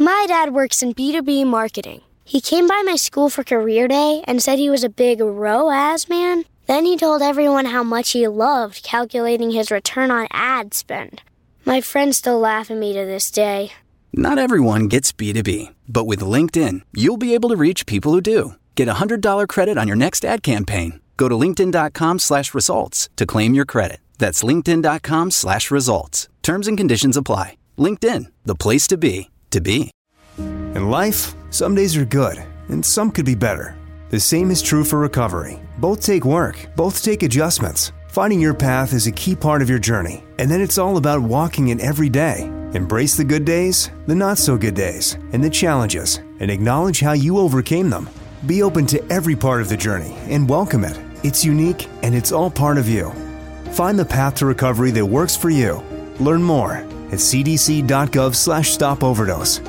My dad works in B2B marketing. He came by my school for career day and said he was a big ROAS man. Then he told everyone how much he loved calculating his return on ad spend. My friends still laugh at me to this day. Not everyone gets B2B, but with LinkedIn, you'll be able to reach people who do. Get a $100 credit on your next ad campaign. Go to linkedin.com/results to claim your credit. That's linkedin.com/results. Terms and conditions apply. LinkedIn, the place to be, to be. In life, some days are good, and some could be better. The same is true for recovery. Both take work, both take adjustments. Finding your path is a key part of your journey, and then it's all about walking it every day. Embrace the good days, the not-so-good days, and the challenges, and acknowledge how you overcame them. Be open to every part of the journey and welcome it. It's unique, and it's all part of you. Find the path to recovery that works for you. Learn more at cdc.gov/stopoverdose.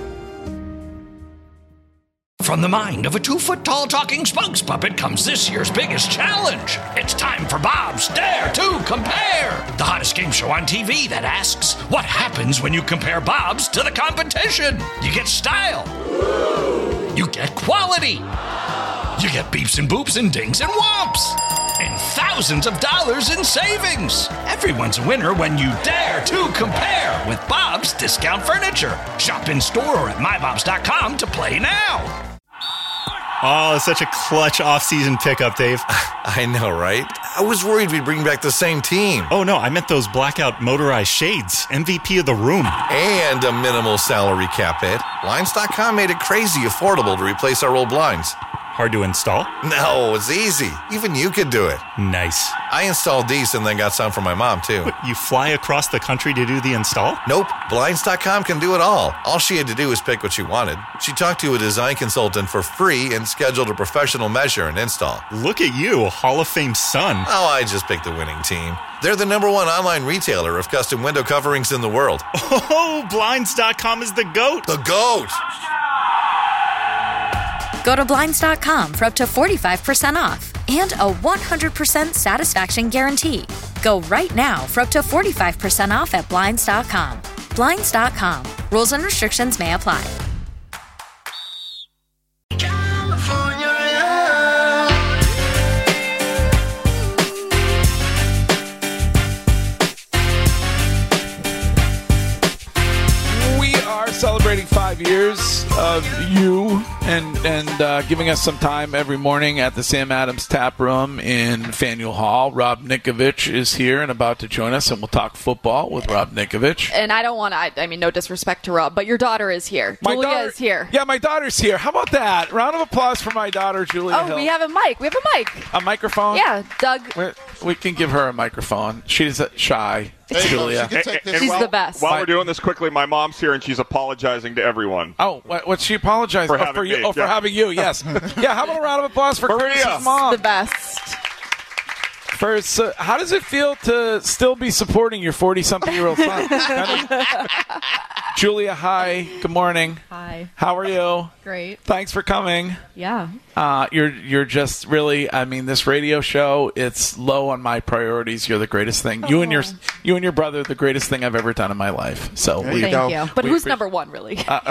From the mind of a 2-foot-tall talking spokes puppet comes this year's biggest challenge. It's time for Bob's Dare to Compare, the hottest game show on TV that asks, what happens when you compare Bob's to the competition? You get style. You get quality. You get beeps and boops and dings and whomps. And thousands of dollars in savings. Everyone's a winner when you dare to compare with Bob's Discount Furniture. Shop in store or at mybobs.com to play now. Oh, such a clutch off-season pickup, Dave. I know, right? I was worried we'd bring back the same team. Oh, no, I meant those blackout motorized shades. MVP of the room. And a minimal salary cap hit. Blinds.com made it crazy affordable to replace our old blinds. Hard to install? No, it's easy. Even you could do it. Nice. I installed these and then got some for my mom, too. But you fly across the country to do the install? Nope. Blinds.com can do it all. All she had to do was pick what she wanted. She talked to a design consultant for free and scheduled a professional measure and install. Look at you, Hall of Fame son. Oh, I just picked the winning team. They're the #1 online retailer of custom window coverings in the world. Oh, Blinds.com is the GOAT. The GOAT! Go to Blinds.com for up to 45% off and a 100% satisfaction guarantee. Go right now for up to 45% off at Blinds.com. Blinds.com. Rules and restrictions may apply. Celebrating 5 years of you and giving us some time every morning at the Sam Adams Tap Room in Faneuil Hall. Rob Ninkovich is here and about to join us, and we'll talk football with Rob Ninkovich. And I don't want to, I mean, no disrespect to Rob, but your daughter is here. Julia is here. Yeah, my daughter's here. How about that? Round of applause for my daughter, Julia Hill. We have a mic. We have a mic. A microphone? Yeah, Doug. We can give her a microphone. She's shy. Hey, Julia. She's the best. While we're doing this quickly, my mom's here and she's apologizing to everyone. Oh, what's she apologizing for? For having you, yes. Yeah, how about a round of applause for Chris's mom? The best. First, how does it feel to still be supporting your 40-something-year-old son? Julia, hi. Good morning. Hi. How are you? Great. Thanks for coming. Yeah. You're just really, I mean, this radio show, it's low on my priorities. You're the greatest thing. You and your brother, the greatest thing I've ever done in my life. So Thank you. But who's number one, really? What,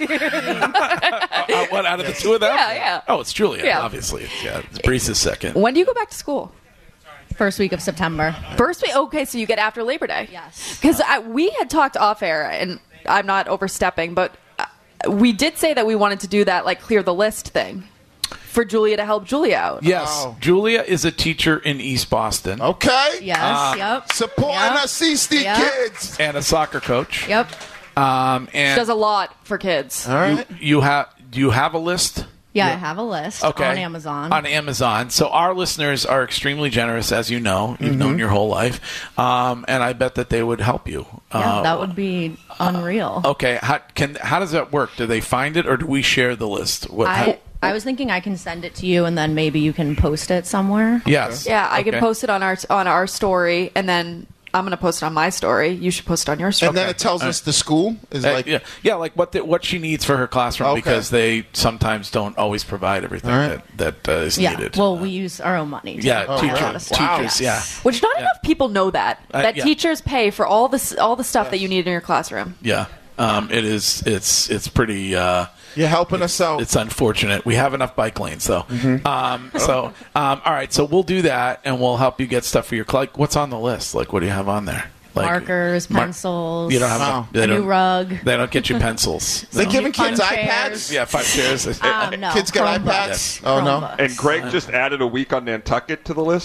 out of the two of them? Yeah. Oh, it's Julia, obviously. Yeah, Brees is second. When do you go back to school? First week of September. First week? Okay, so you get after Labor Day. Yes. Because we had talked off air, and I'm not overstepping, but we did say that we wanted to do that, like, clear the list thing for Julia to help Julia out. Yes. Oh. Julia is a teacher in East Boston. Okay. Yes. Yep. Supporting our CSD kids. And a soccer coach. Yep. And she does a lot for kids. All right. Do you have a list? Yeah, I have a list on Amazon. On Amazon. So our listeners are extremely generous, as you know. You've known your whole life. And I bet that they would help you. Yeah, that would be unreal. Okay. How does that work? Do they find it, or do we share the list? I was thinking I can send it to you, and then maybe you can post it somewhere. Yes. Yeah, I can post it on our story, and then I'm going to post it on my story. You should post it on your story. And then it tells us the school is like... like what she needs for her classroom, because they sometimes don't always provide everything that is needed. Well, we use our own money. Teachers, yeah. Which not enough people know that. Teachers pay for all the stuff that you need in your classroom. Yeah. It's pretty. You're helping us out. It's unfortunate. We have enough bike lanes, though. All right. So we'll do that, and we'll help you get stuff for your. Like, what's on the list? Like, what do you have on there? Like, markers, pencils. You don't have a new rug. They don't get you pencils. They're giving kids chairs. iPads? Yeah, 5 chairs. No, kids get Chromebooks. iPads? Oh, no. And Greg just added a week on Nantucket to the list.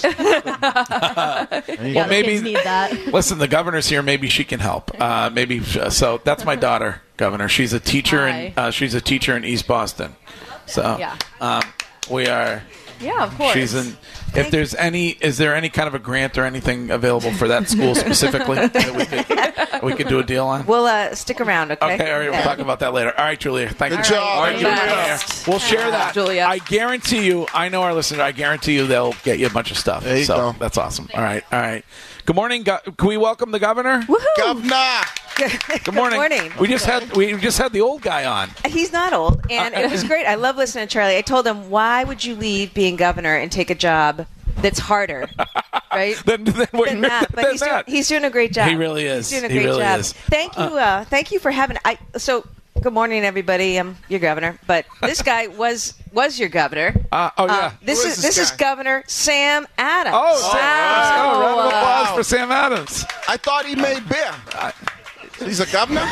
Well, maybe kids need that. Listen, the governor's here. Maybe she can help. So that's my daughter, Governor. She's a teacher in East Boston. So we are. Yeah, of course. She's in. If there's is there any kind of a grant or anything available for that school specifically that we could do a deal on? We'll stick around, okay? Okay, all right, we'll talk about that later. All right, Julia, thank you. Good job. All right, Julia. We'll share that. Julia. I guarantee you, I know our listeners, I guarantee you they'll get you a bunch of stuff. There you go. That's awesome. All right. Good morning. Can we welcome the governor? Woohoo! Governor! Good morning. Good morning. We just had the old guy on. He's not old, and it was great. I love listening to Charlie. I told him, why would you leave being governor and take a job that's harder, right? than that. But he's doing a great job. He really is. He's doing a great job. Is. Thank you for having. So good morning, everybody. I'm your governor, but this guy was your governor. This is Governor Sam Adams. Round of applause for Sam Adams. I thought he made beer. He's a governor?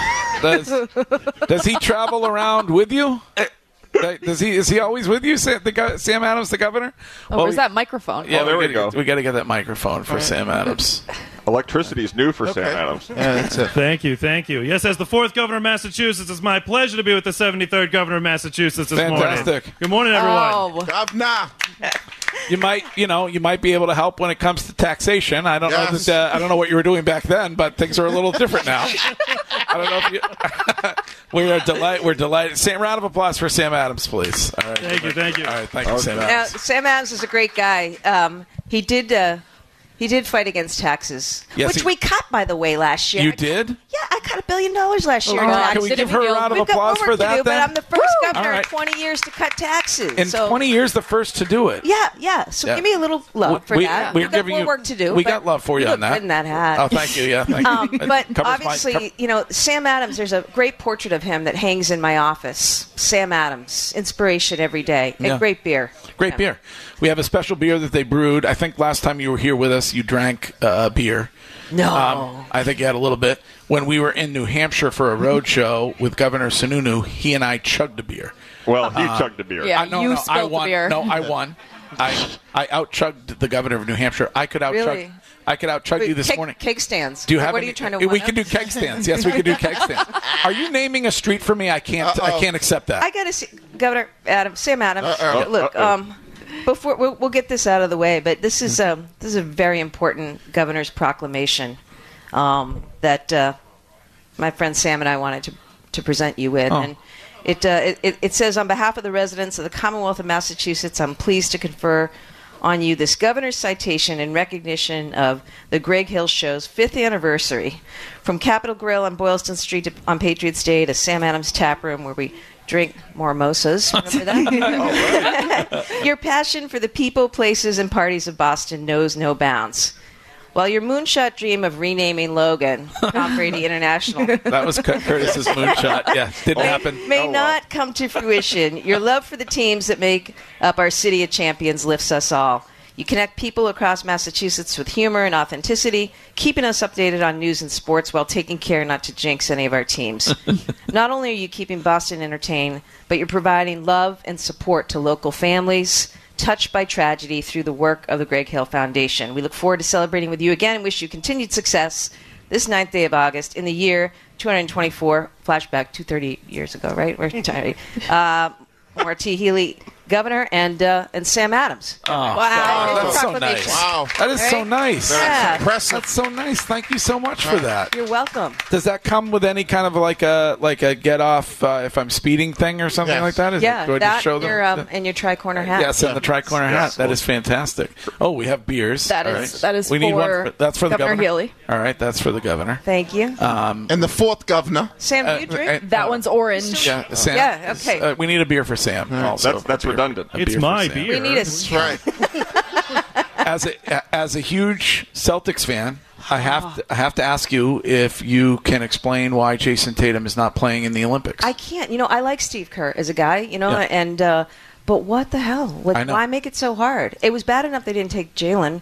Does he travel around with you? Is he always with you, Sam Adams, the governor? Where's that microphone? Yeah, there we go. We got to get that microphone for Sam Adams. Electricity is new for Sam Adams. Yeah, that's it. Thank you. Yes, as the 4th governor of Massachusetts, it's my pleasure to be with the 73rd governor of Massachusetts this morning. Fantastic. Good morning, everyone. Governor! You might be able to help when it comes to taxation. I don't know I don't know what you were doing back then, but things are a little different now. I don't know if you. We're delighted. Round of applause for Sam Adams, please. All right. Thank you. All right, thank you, Sam Adams. Now, Sam Adams is a great guy. He did fight against taxes, which we cut, by the way, last year. You did? Yeah, I cut $1 billion last year. Can we give her a round of applause for that? But I'm the first governor right. in 20 years to cut taxes. In 20 years, the first to do it. Yeah. So give me a little love for that. We've got more work to do. We got love for you on that. Good in that hat. Oh, thank you. Yeah, thank you. But obviously, Sam Adams. There's a great portrait of him that hangs in my office. Sam Adams, inspiration every day, and great beer. Great beer. We have a special beer that they brewed. I think last time you were here with us, you drank beer. No. I think you had a little bit. When we were in New Hampshire for a road show with Governor Sununu, he and I chugged a beer. Well, he chugged a beer. Yeah, I won. the beer. No, I won. I out-chugged the governor of New Hampshire. I could out-chug. Really? I could out-chug you this morning. Keg stands. Do you have what any, are you trying to We can do keg stands. Yes, we can do keg stands. Are you naming a street for me? I can't accept that. I got to see Governor Adams, Sam Adams. Look, before we'll get this out of the way, but this is a very important governor's proclamation that my friend Sam and I wanted to present you with, and it says, on behalf of the residents of the Commonwealth of Massachusetts, I'm pleased to confer on you this governor's citation in recognition of the Greg Hill Show's 5th anniversary, from Capitol Grill on Boylston Street on Patriots Day to Sam Adams Tap Room, where we drink more mimosas. Remember that? Your passion for the people, places, and parties of Boston knows no bounds. While your moonshot dream of renaming Logan Tom Brady International that was Curtis's moonshot. Yeah, didn't happen. May not come to fruition, your love for the teams that make up our city of champions lifts us all. You connect people across Massachusetts with humor and authenticity, keeping us updated on news and sports while taking care not to jinx any of our teams. Not only are you keeping Boston entertained, but you're providing love and support to local families touched by tragedy through the work of the Greg Hill Foundation. We look forward to celebrating with you again and wish you continued success this 9th day of August in the year 224, flashback 230 years ago, right? We're tired. Marty Healy, Governor, and Sam Adams. Oh, wow. That's so nice. Wow. That is so nice. Yeah. Impressive. That's so nice. Thank you so much for that. You're welcome. Does that come with any kind of like a get off if I'm speeding thing or something like that? Do I just show them? And your tri-corner hat. Yes, and the tri-corner hat. That is fantastic. Oh, we have beers. That is we need for one. That's for the Governor governor. Healy. All right, that's for the governor. Thank you. And the 4th governor. Sam, do you drink? That one's orange. Yeah, Sam. Yeah, okay. We need a beer for Sam. Also, that's redundant. It's my beer. We need a That's right. As a huge Celtics fan, I have to ask you if you can explain why Jason Tatum is not playing in the Olympics. I can't. I like Steve Kerr as a guy, and but what the hell? Why make it so hard? It was bad enough they didn't take Jalen,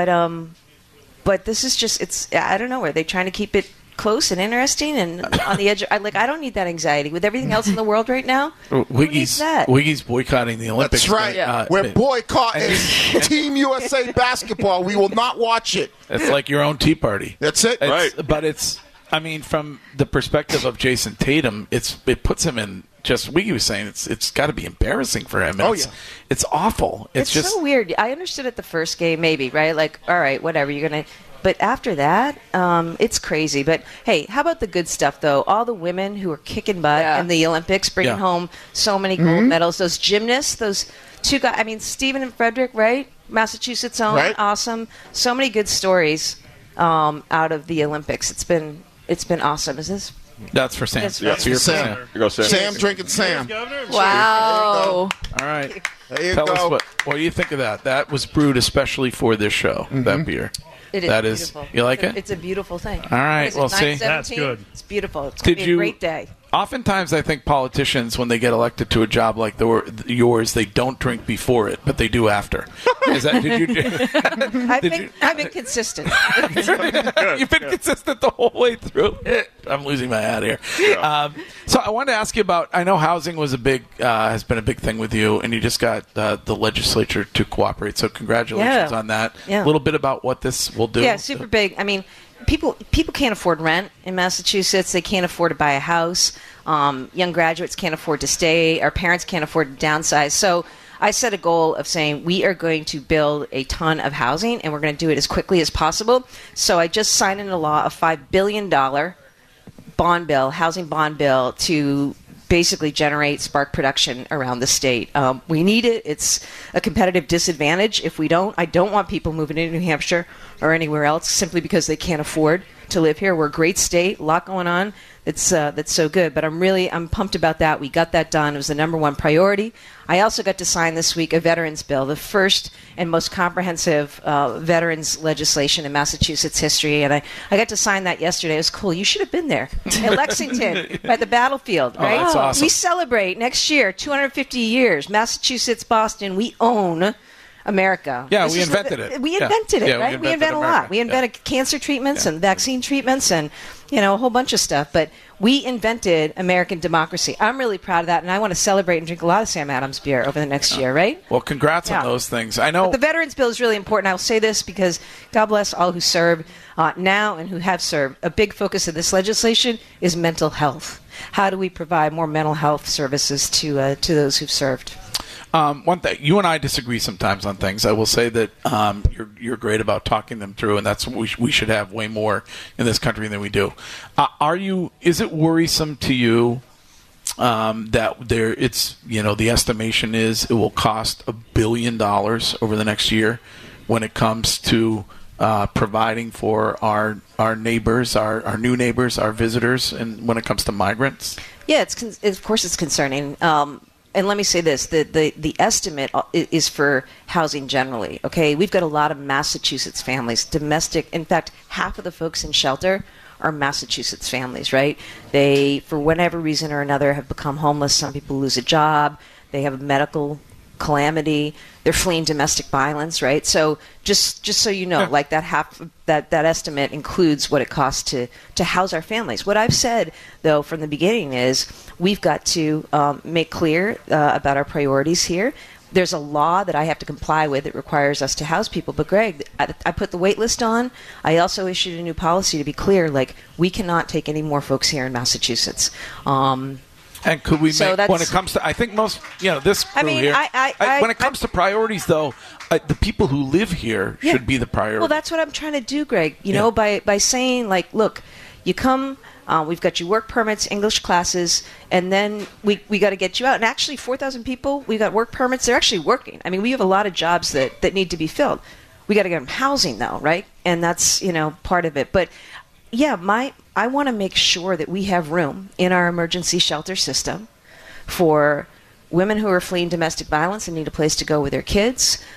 but this is just I don't know. Are they trying to keep it close and interesting and on the edge? I don't need that anxiety with everything else in the world right now. Wiggy's boycotting the Olympics. That's right. We're boycotting Team USA basketball. We will not watch it. It's like your own Tea Party. That's it. Right. But from the perspective of Jason Tatum, it puts him in. Just Wiggy was saying, it's got to be embarrassing for him. It's awful. It's just so weird. I understood it the first game, maybe, right? Like, all right, whatever, you're gonna. But after that, it's crazy. But hey, how about the good stuff though? All the women who are kicking butt in the Olympics, bringing home so many gold medals. Those gymnasts, those two guys. I mean, Stephen and Frederick, right? Massachusetts own, awesome. So many good stories out of the Olympics. It's been awesome. Is this? That's for Sam. That's for Sam. Here goes Sam. Sam drinking Sam. Wow. All right. There you Tell go. us what do you think of that? That was brewed especially for this show, that beer. It is beautiful. You like it? It's a beautiful thing. All right. Well, see. That's good. It's beautiful. It's going to be a great day. Oftentimes, I think politicians, when they get elected to a job like yours, they don't drink before it, but they do after. Is that? I've been consistent. You've been consistent the whole way through. I'm losing my hat here. Yeah. So I wanted to ask you about. I know housing was has been a big thing with you, and you just got the legislature to cooperate. So congratulations on that. Yeah. A little bit about what this will do. Yeah, super big. I mean. People can't afford rent in Massachusetts. They can't afford to buy a house. Young graduates can't afford to stay. Our parents can't afford to downsize. So I set a goal of saying we are going to build a ton of housing, and we're going to do it as quickly as possible. So I just signed into law a $5 billion housing bond bill to basically generate spark production around the state. We need it. It's a competitive disadvantage if we don't. I don't want people moving into New Hampshire or anywhere else simply because they can't afford to live here. We're a great state, a lot going on. That's so good. But I'm pumped about that. We got that done. It was the number one priority. I also got to sign this week a veterans bill, the first and most comprehensive veterans legislation in Massachusetts history. And I got to sign that yesterday. It was cool. You should have been there in Lexington by the battlefield, right? Oh, that's awesome. We celebrate next year, 250 years. Massachusetts, Boston, we own America. Yeah, we invented it. We invented it, right? We invented a lot. We invented cancer treatments and vaccine treatments and, a whole bunch of stuff. But we invented American democracy. I'm really proud of that, and I want to celebrate and drink a lot of Sam Adams beer over the next year, right? Well, congrats on those things. I know. But the Veterans Bill is really important. I will say this because God bless all who serve now and who have served. A big focus of this legislation is mental health. How do we provide more mental health services to those who've served? One thing, you and I disagree sometimes on things. I will say that you're great about talking them through, and that's what we should have way more in this country than we do. Is it worrisome to you that the estimation is it will cost $1 billion over the next year when it comes to providing for our neighbors, our new neighbors, our visitors, and when it comes to migrants? Yeah, of course it's concerning. And let me say this, the estimate is for housing generally, okay? We've got a lot of Massachusetts families, domestic. In fact, half of the folks in shelter are Massachusetts families, right? They, for whatever reason or another, have become homeless. Some people lose a job. They have a medical calamity. They're fleeing domestic violence, right? So just so you know, like that estimate includes what it costs to house our families. What I've said, though, from the beginning is we've got to make clear about our priorities here. There's a law that I have to comply with that requires us to house people. But, Greg, I put the wait list on. I also issued a new policy to be clear, like, we cannot take any more folks here in Massachusetts. And could we make, when it comes to, I think most, this crew here, when it comes to priorities, though, the people who live here should be the priority. Well, that's what I'm trying to do, Greg, know, by saying, like, look, you come, we've got your work permits, English classes, and then we got to get you out. And actually, 4,000 people, we got work permits. They're actually working. I mean, we have a lot of jobs that need to be filled. We got to get them housing, though, right? And that's, part of it. But, yeah, I want to make sure that we have room in our emergency shelter system for women who are fleeing domestic violence and need a place to go with their kids,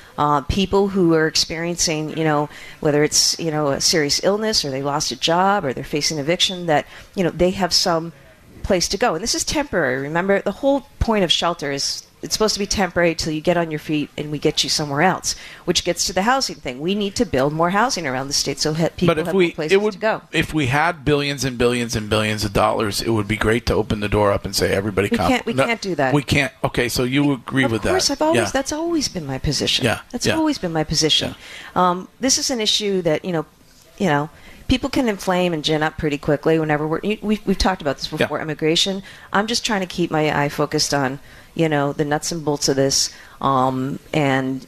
people who are experiencing, whether it's, a serious illness or they lost a job or they're facing eviction, that, they have some place to go. And this is temporary. Remember, the whole point of shelter is it's supposed to be temporary till you get on your feet and we get you somewhere else, which gets to the housing thing. We need to build more housing around the state so people have more places to go. If we had billions and billions and billions of dollars, it would be great to open the door up and say, everybody come. We can't do that. We can't. Okay, so you agree with that. Of course, that's always been my position. Yeah. That's always been my position. Yeah. This is an issue that, people can inflame and gin up pretty quickly whenever we've talked about this before, immigration. I'm just trying to keep my eye focused on, the nuts and bolts of this. And,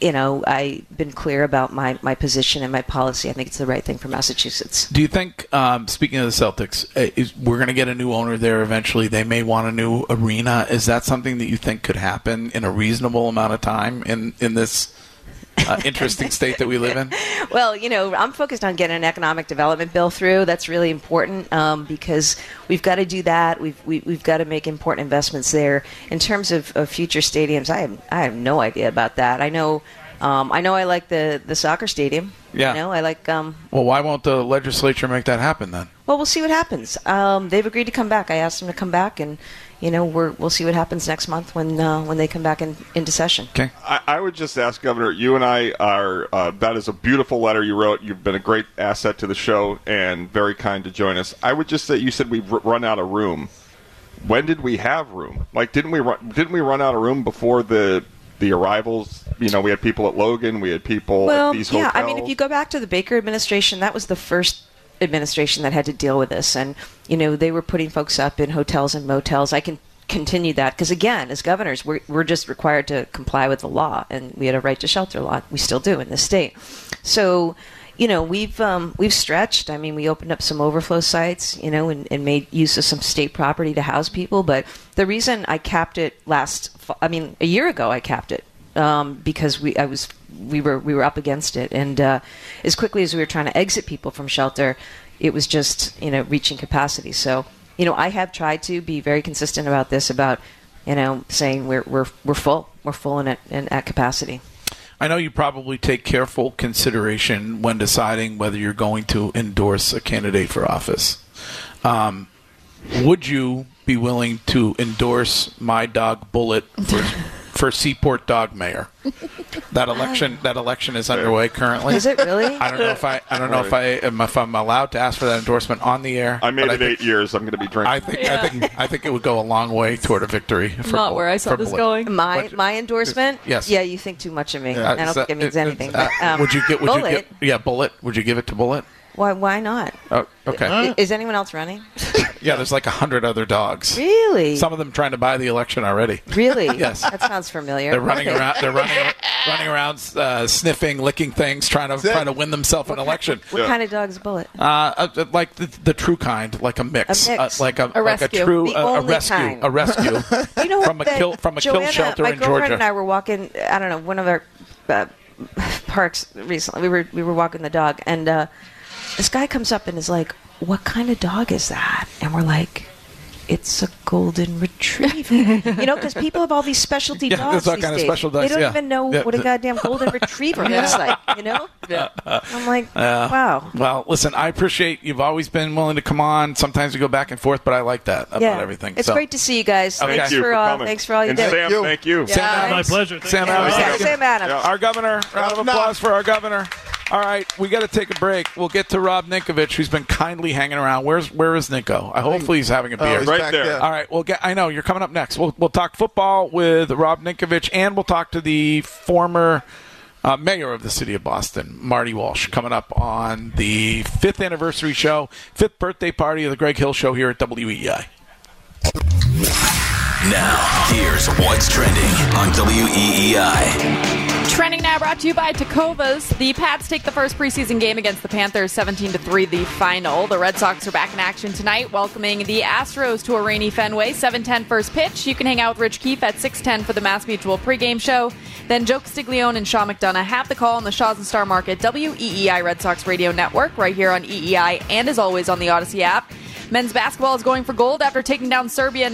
I've been clear about my position and my policy. I think it's the right thing for Massachusetts. Do you think, speaking of the Celtics, we're going to get a new owner there eventually? They may want a new arena. Is that something that you think could happen in a reasonable amount of time in this interesting state that we live in? Well, I'm focused on getting an economic development bill through. That's really important because we've got to do that. We've got to make important investments there. In terms of future stadiums, I have no idea about that. I know I like the soccer stadium. Yeah. I like. Well, why won't the legislature make that happen then? Well, we'll see what happens. They've agreed to come back. I asked them to come back, and we'll see what happens next month when they come back into session. Okay. I would just ask, Governor, you and I are, that is a beautiful letter you wrote. You've been a great asset to the show and very kind to join us. I would just say, you said we've run out of room. When did we have room? Like, didn't we run out of room before the arrivals? We had people at Logan, we had people at these hotels. I mean, if you go back to the Baker administration, that was the first administration that had to deal with this, and they were putting folks up in hotels and motels. I can continue that because, again, as governors, we're just required to comply with the law, and we had a right to shelter law. We still do in this state. So we've stretched. I mean, we opened up some overflow sites, and made use of some state property to house people. But the reason I capped it a year ago, I capped it because we were up against it, and as quickly as we were trying to exit people from shelter, it was just reaching capacity. So I have tried to be very consistent about this, about saying we're full and at capacity. I know you probably take careful consideration when deciding whether you're going to endorse a candidate for office. Would you be willing to endorse my dog Bullet for Seaport Dog Mayor? That election is underway currently. Is it really? I don't know if I'm allowed to ask for that endorsement on the air. I made it 8 years. I'm going to be drinking. I think it would go a long way toward a victory. Not where I saw this going. My endorsement? Yes. Yeah, you think too much of me. I don't think it means anything. Bullet? Would you give it to Bullet? Why not? Oh, okay. Is anyone else running? Yeah, there's like 100 other dogs. Really? Some of them trying to buy the election already. Really? Yes. That sounds familiar. They're running around. They're running around, sniffing, licking things, trying to win themselves an election. What kind of dog is Bullet? Like the true kind, like a mix, like a rescue. True Kind. a rescue from a kill shelter in Georgia. My girlfriend and I were walking. I don't know, one of our parks recently. We were walking the dog, and this guy comes up and is like, "What kind of dog is that?" And we're like, "It's a golden retriever." Because people have all these specialty dogs there's all these kind days. of special dogs. They don't even know what a goddamn golden retriever looks like. I'm like, wow. Well, listen, I appreciate you've always been willing to come on. Sometimes we go back and forth, but I like that about everything. It's great to see you guys. Okay. Thanks for all you and did. Sam, thank you. Sam Adams. My pleasure. Sam Adams. Sam Adams. Our governor. Round of applause for our governor. All right, we got to take a break. We'll get to Rob Ninkovich, who's been kindly hanging around. Where is Nico? Hopefully he's having a beer. He's right there. All right, I know you're coming up next. We'll talk football with Rob Ninkovich, and we'll talk to the former mayor of the city of Boston, Marty Walsh, coming up on the 5th anniversary show, 5th birthday party of the Greg Hill Show here at WEEI. Now, here's what's trending on WEEI. Trending now brought to you by Tecovas. The Pats take the first preseason game against the Panthers 17-3, the final. The Red Sox are back in action tonight, welcoming the Astros to a rainy Fenway. 7:10 first pitch. You can hang out with Rich Keefe at 6:10 for the Mass Mutual pregame show. Then Joe Castiglione and Sean McDonough have the call on the Shaws and Star Market WEEI Red Sox Radio Network right here on EEI and as always on the Odyssey app. Men's basketball is going for gold after taking down Serbia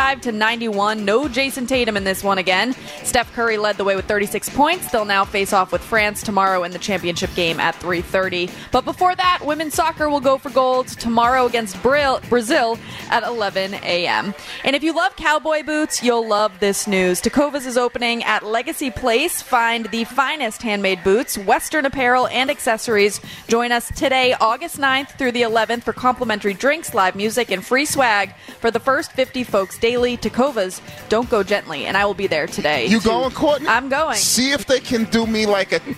95-91. No Jason Tatum in this one again. Steph Curry led the way with 36 points. They'll now face off with France tomorrow in the championship game at 3:30. But before that, women's soccer will go for gold tomorrow against Brazil at 11 a.m. And if you love cowboy boots, you'll love this news. Tecovas is opening at Legacy Place. Find the finest handmade boots, Western apparel, and accessories. Join us today, August 9th through the 11th for complimentary drinks, live music, and free swag for the first 50 folks daily. Tecovas, don't go gently, and I will be there today. You going, Courtney? I'm going. See if they can do me like a,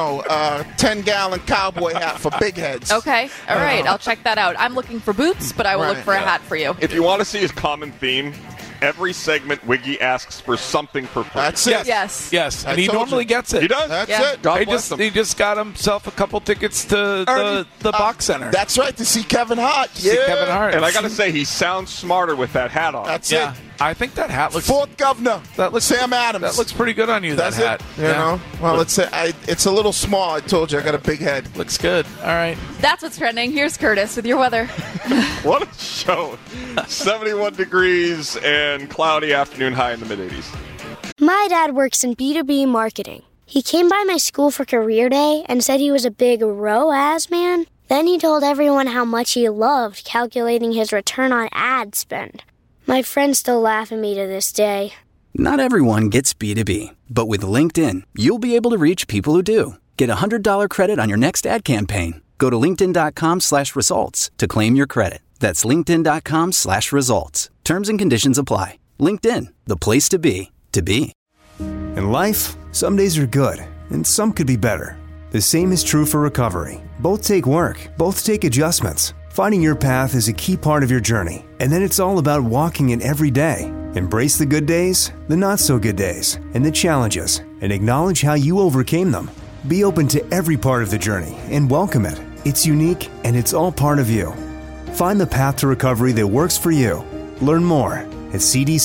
10-gallon cowboy hat for big heads. Okay, all right, I'll check that out. I'm looking for boots, but I will look for a hat for you. If you want to see his common theme, every segment Wiggy asks for something for free. That's it. Yes. And he normally gets it. He does. That's it. God bless him. He just got himself a couple tickets to the Box Center. That's right, to see Kevin Hart. See Kevin Hart. And I got to say, he sounds smarter with that hat on. That's it. I think that hat looks... Fourth governor, Sam Adams. That looks pretty good on you, that hat. You know? Well, it's a little small. I told you, I got a big head. Looks good. All right. That's what's trending. Here's Curtis with your weather. What a show. 71 degrees and cloudy afternoon, high in the mid-80s. My dad works in B2B marketing. He came by my school for career day and said he was a big ROAS man. Then he told everyone how much he loved calculating his return on ad spend. My friends still laugh at me to this day. Not everyone gets B2B, but with LinkedIn, you'll be able to reach people who do. Get a $100 credit on your next ad campaign. Go to linkedin.com/results to claim your credit. That's linkedin.com/results. Terms and conditions apply. LinkedIn, the place to be, to be. In life, some days are good, and some could be better. The same is true for recovery. Both take work, both take adjustments. Finding your path is a key part of your journey, and then it's all about walking it every day. Embrace the good days, the not-so-good days, and the challenges, and acknowledge how you overcame them. Be open to every part of the journey and welcome it. It's unique, and it's all part of you. Find the path to recovery that works for you. Learn more at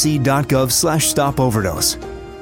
cdc.gov/stopoverdose.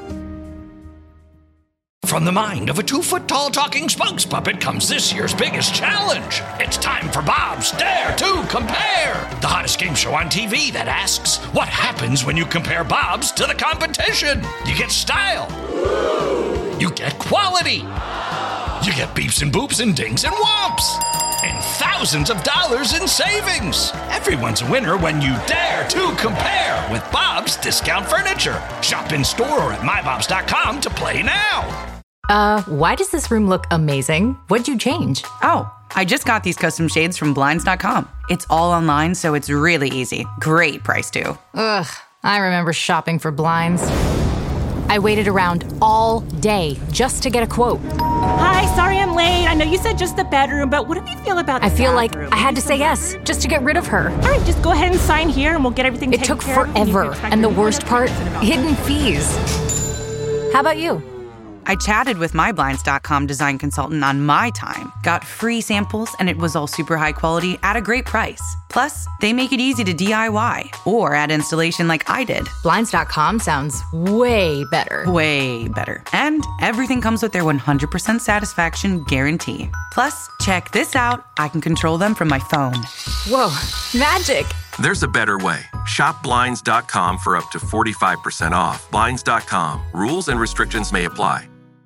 From the mind of a 2-foot-tall talking spokes puppet comes this year's biggest challenge. It's time for Bob's Dare to Compare, the hottest game show on TV that asks, what happens when you compare Bob's to the competition? You get style. You get quality. You get beeps and boops and dings and whomps. And thousands of dollars in savings. Everyone's a winner when you dare to compare with Bob's Discount Furniture. Shop in store or at mybobs.com to play now. Why does this room look amazing? What'd you change? Oh, I just got these custom shades from Blinds.com. It's all online, so it's really easy. Great price, too. Ugh, I remember shopping for blinds. I waited around all day just to get a quote. Hi, sorry I'm late. I know you said just the bedroom, but what do you feel about the I feel like bathroom? I had to say yes, just to get rid of her. All right, just go ahead and sign here and we'll get everything taken care of. It took forever, and the worst part, hidden fees. How about you? I chatted with my Blinds.com design consultant on my time, got free samples, and it was all super high quality at a great price. Plus, they make it easy to DIY or add installation like I did. Blinds.com sounds way better. Way better. And everything comes with their 100% satisfaction guarantee. Plus, check this out. I can control them from my phone. Whoa, magic. There's a better way. Shop Blinds.com for up to 45% off. Blinds.com. Rules and restrictions may apply.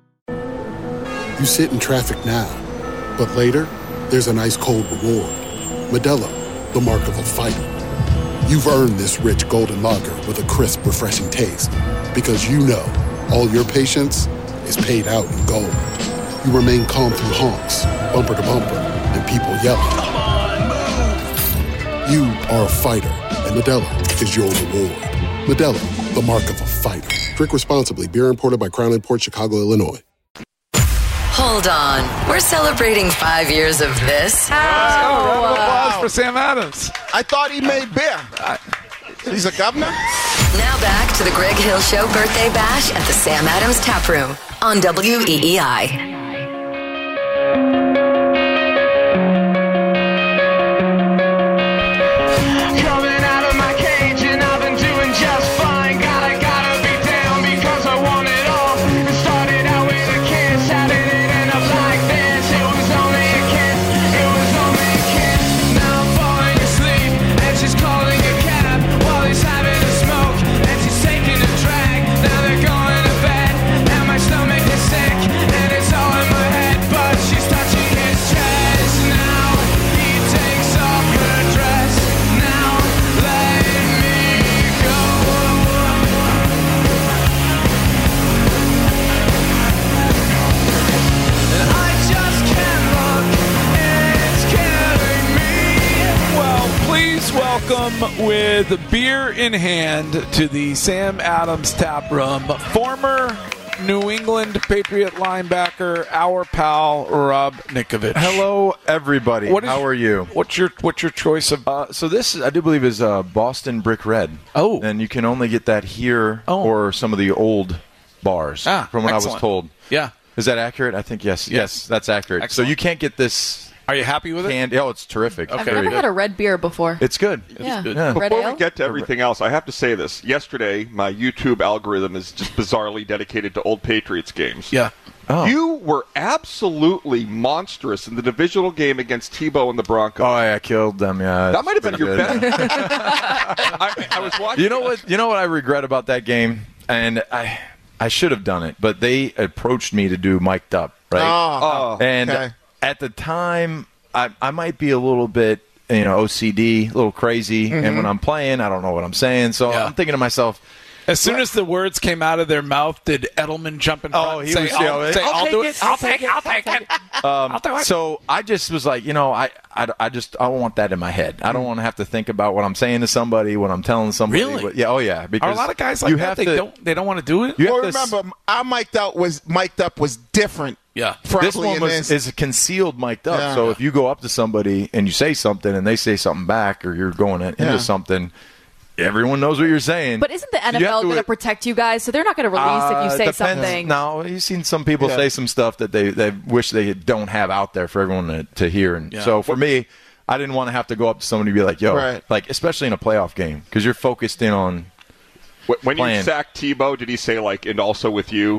You sit in traffic now, but later, there's an ice cold reward. Modelo, the mark of a fighter. You've earned this rich golden lager with a crisp, refreshing taste. Because you know all your patience is paid out in gold. You remain calm through honks, bumper to bumper, and people yelling. Come on, move! You are a fighter, and Modelo is your reward. Modelo, the mark of a fighter. Drink responsibly. Beer imported by Crown Imports, Chicago, Illinois. Hold on. We're celebrating 5 years of this. Round of applause for Sam Adams. I thought he made beer. He's a governor? Now back to the Greg Hill Show birthday bash at the Sam Adams Tap Room on WEEI. with beer in hand to the Sam Adams Tap Room. Former New England Patriot linebacker, our pal Rob Nikovich. Hello, everybody. How are you? What's your choice of? So this, I do believe, is Boston Brick Red. Oh, and you can only get that here or some of the old bars. From what I was told. Yeah, is that accurate? I think yes. Yes, that's accurate. Excellent. So you can't get this. Are you happy with it? Oh, it's terrific. I've never had a red beer before. It's good. Yeah. Before ale? we get to everything else, I have to say this. Yesterday, my YouTube algorithm is just bizarrely dedicated to old Patriots games. Yeah. Oh. You were absolutely monstrous in the divisional game against Tebow and the Broncos. Oh, I killed them. Yeah, that might have been your good. best. I was watching. You know what I regret about that game, and I should have done it, but they approached me to do mic'd up, right? And okay. At the time, I might be a little bit, OCD, a little crazy, and when I'm playing, I don't know what I'm saying, so I'm thinking to myself. As soon as the words came out of their mouth, did Edelman jump in front and say, I'll do it? I'll take it. So I just was like, I want that in my head. I don't want to have to think about what I'm saying to somebody, what I'm telling somebody. Really? Yeah. Because are a lot of guys like that? They don't want to do it? Well, remember, our mic'd up was different. Yeah. This one is concealed mic'd up. Yeah. So if you go up to somebody and you say something and they say something back or you're going into something, everyone knows what you're saying. But isn't the NFL going to protect you guys? So they're not going to release if you say something. No, you've seen some people say some stuff that they wish they don't have out there for everyone to hear. And so for me, I didn't want to have to go up to somebody and be like, yo, like especially in a playoff game because you're focused in on when you sacked Tebow, did he say, and also with you?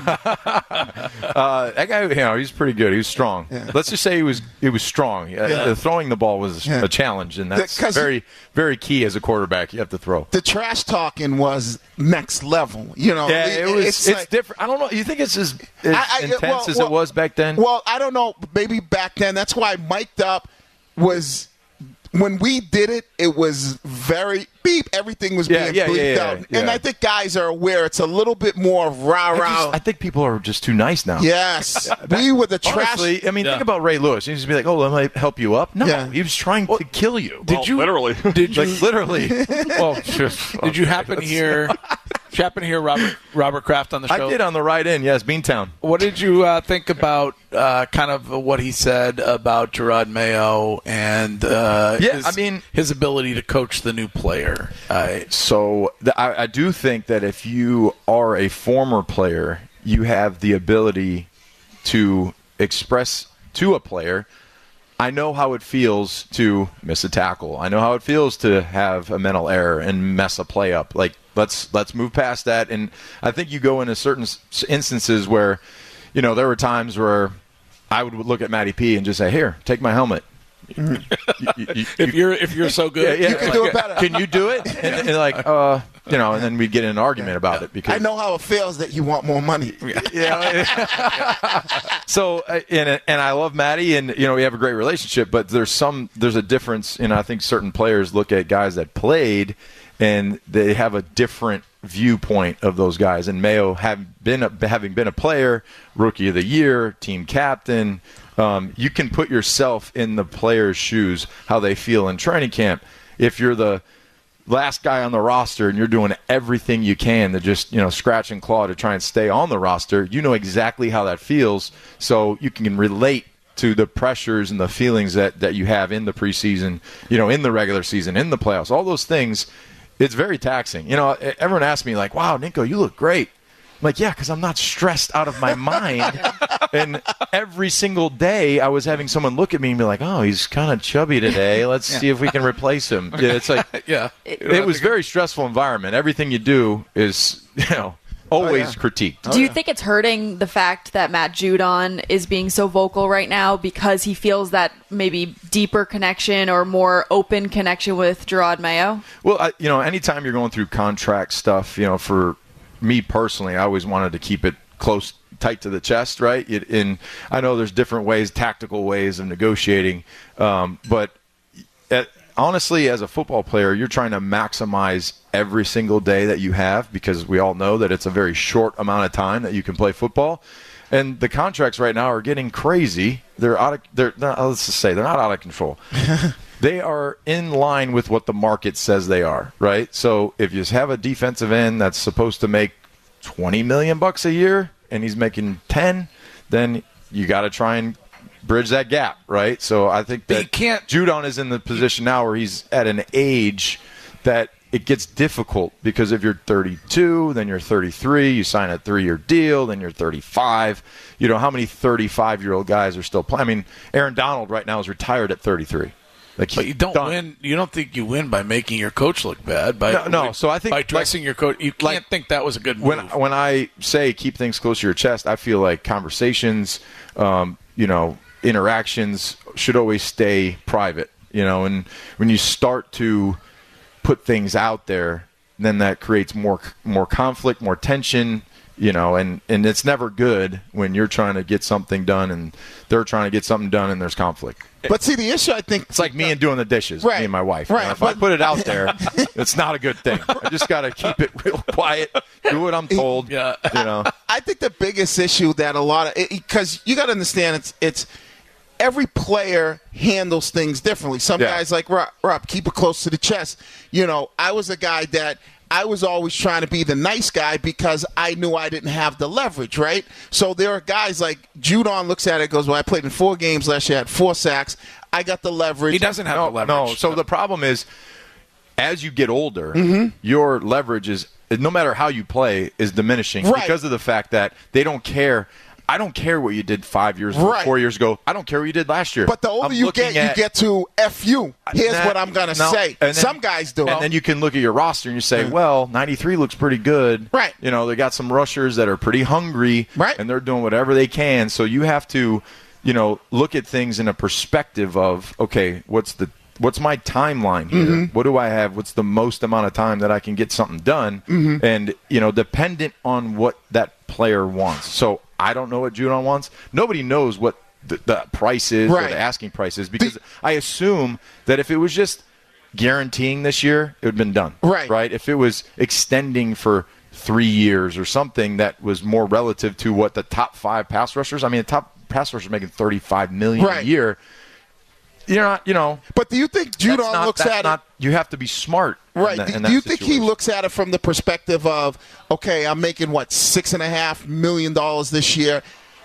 That guy, he's pretty good. He was strong. Yeah. Let's just say he was strong. Throwing the ball was a challenge, and that's very, very key as a quarterback. You have to throw. The trash talking was next level. It's different. I don't know. You think it's as intense as it was back then? Well, I don't know. Maybe back then. That's why mic'd up was – when we did it, it was very beep. Everything was being bleeped out. And I think guys are aware it's a little bit more rah-rah. I think people are just too nice now. Yes. We were the trash. Honestly, think about Ray Lewis. He used to be like, let me help you up. No, he was trying to kill you. Did you literally? Did you literally? Did you happen to hear Robert Kraft on the show? I did on the ride in, yes, Beantown. What did you think about kind of what he said about Gerard Mayo and his ability to coach the new player? So I do think that if you are a former player, you have the ability to express to a player, I know how it feels to miss a tackle. I know how it feels to have a mental error and mess a play up. Let's move past that. And I think you go into certain instances where, there were times where I would look at Matty P and just say, "Here, take my helmet." If you're so good, you can do it better. Can you do it? And and then we'd get in an argument about it because I know how it feels that you want more money. So and I love Matty, and we have a great relationship. But there's a difference, and I think certain players look at guys that played, and they have a different viewpoint of those guys. And Mayo having been a player, rookie of the year, team captain. You can put yourself in the player's shoes, how they feel in training camp. If you're the last guy on the roster and you're doing everything you can to just, scratch and claw to try and stay on the roster, you know exactly how that feels. So you can relate to the pressures and the feelings that you have in the preseason, in the regular season, in the playoffs, all those things. It's very taxing. Everyone asks me wow, Nico, you look great. I'm like, yeah, because I'm not stressed out of my mind. And every single day I was having someone look at me and be like, oh, he's kind of chubby today. Let's see if we can replace him. It's like, it was a very stressful environment. Everything you do is, always critiqued. Do you think it's hurting the fact that Matt Judon is being so vocal right now because he feels that maybe deeper connection or more open connection with Gerard Mayo? Well, anytime you're going through contract stuff, for me personally, I always wanted to keep it tight to the chest, right? And I know there's different ways, tactical ways of negotiating, but honestly, as a football player, you're trying to maximize every single day that you have because we all know that it's a very short amount of time that you can play football. And the contracts right now are getting crazy. Let's just say they're not out of control. They are in line with what the market says they are, right? So if you have a defensive end that's supposed to make $20 million a year and he's making 10, then you got to try and bridge that gap, right? So I think that Judon is in the position now where he's at an age that it gets difficult because if you're 32, then you're 33, you sign a 3-year deal, then you're 35. You know, how many 35-year-old guys are still playing? I mean, Aaron Donald right now is retired at 33. But you don't win. You don't think you win by making your coach look bad? No. So I think by dressing your coach, you can't think that was a good move. When I say keep things close to your chest, I feel like conversations, interactions should always stay private. And when you start to put things out there, then that creates more conflict, more tension. And it's never good when you're trying to get something done and they're trying to get something done and there's conflict. But see, the issue, I think... It's like me and doing the dishes, right, me and my wife. Right, if I put it out there, it's not a good thing. I just got to keep it real quiet, do what I'm told. Yeah. I think the biggest issue that a lot of... Because you got to understand, it's every player handles things differently. Some guys like Rob, keep it close to the chest. I was a guy that... I was always trying to be the nice guy because I knew I didn't have the leverage, right? So there are guys like Judon looks at it and goes, well, I played in 4 games last year, I had 4 sacks. I got the leverage. He doesn't have the leverage. No, so the problem is as you get older, your leverage is, no matter how you play, is diminishing because of the fact that they don't care. I don't care what you did 5 years ago, 4 years ago. I don't care what you did last year. But the older you get to F you. Here's what I'm going to say. Then, some guys do. And then you can look at your roster and you say, well, 93 looks pretty good. Right. They got some rushers that are pretty hungry. Right. And they're doing whatever they can. So you have to, look at things in a perspective of, okay, what's my timeline here? What do I have? What's the most amount of time that I can get something done? And, dependent on what that player wants. So I don't know what Judon wants. Nobody knows what the price is or the asking price is because I assume that if it was just guaranteeing this year, it would have been done. Right? If it was extending for 3 years or something that was more relative to what the top 5 pass rushers, the top pass rushers are making $35 million a year. You're not, But do you think Judon looks at it? You have to be smart. Right. Do you think he looks at it from the perspective of, okay, I'm making, $6.5 million this year.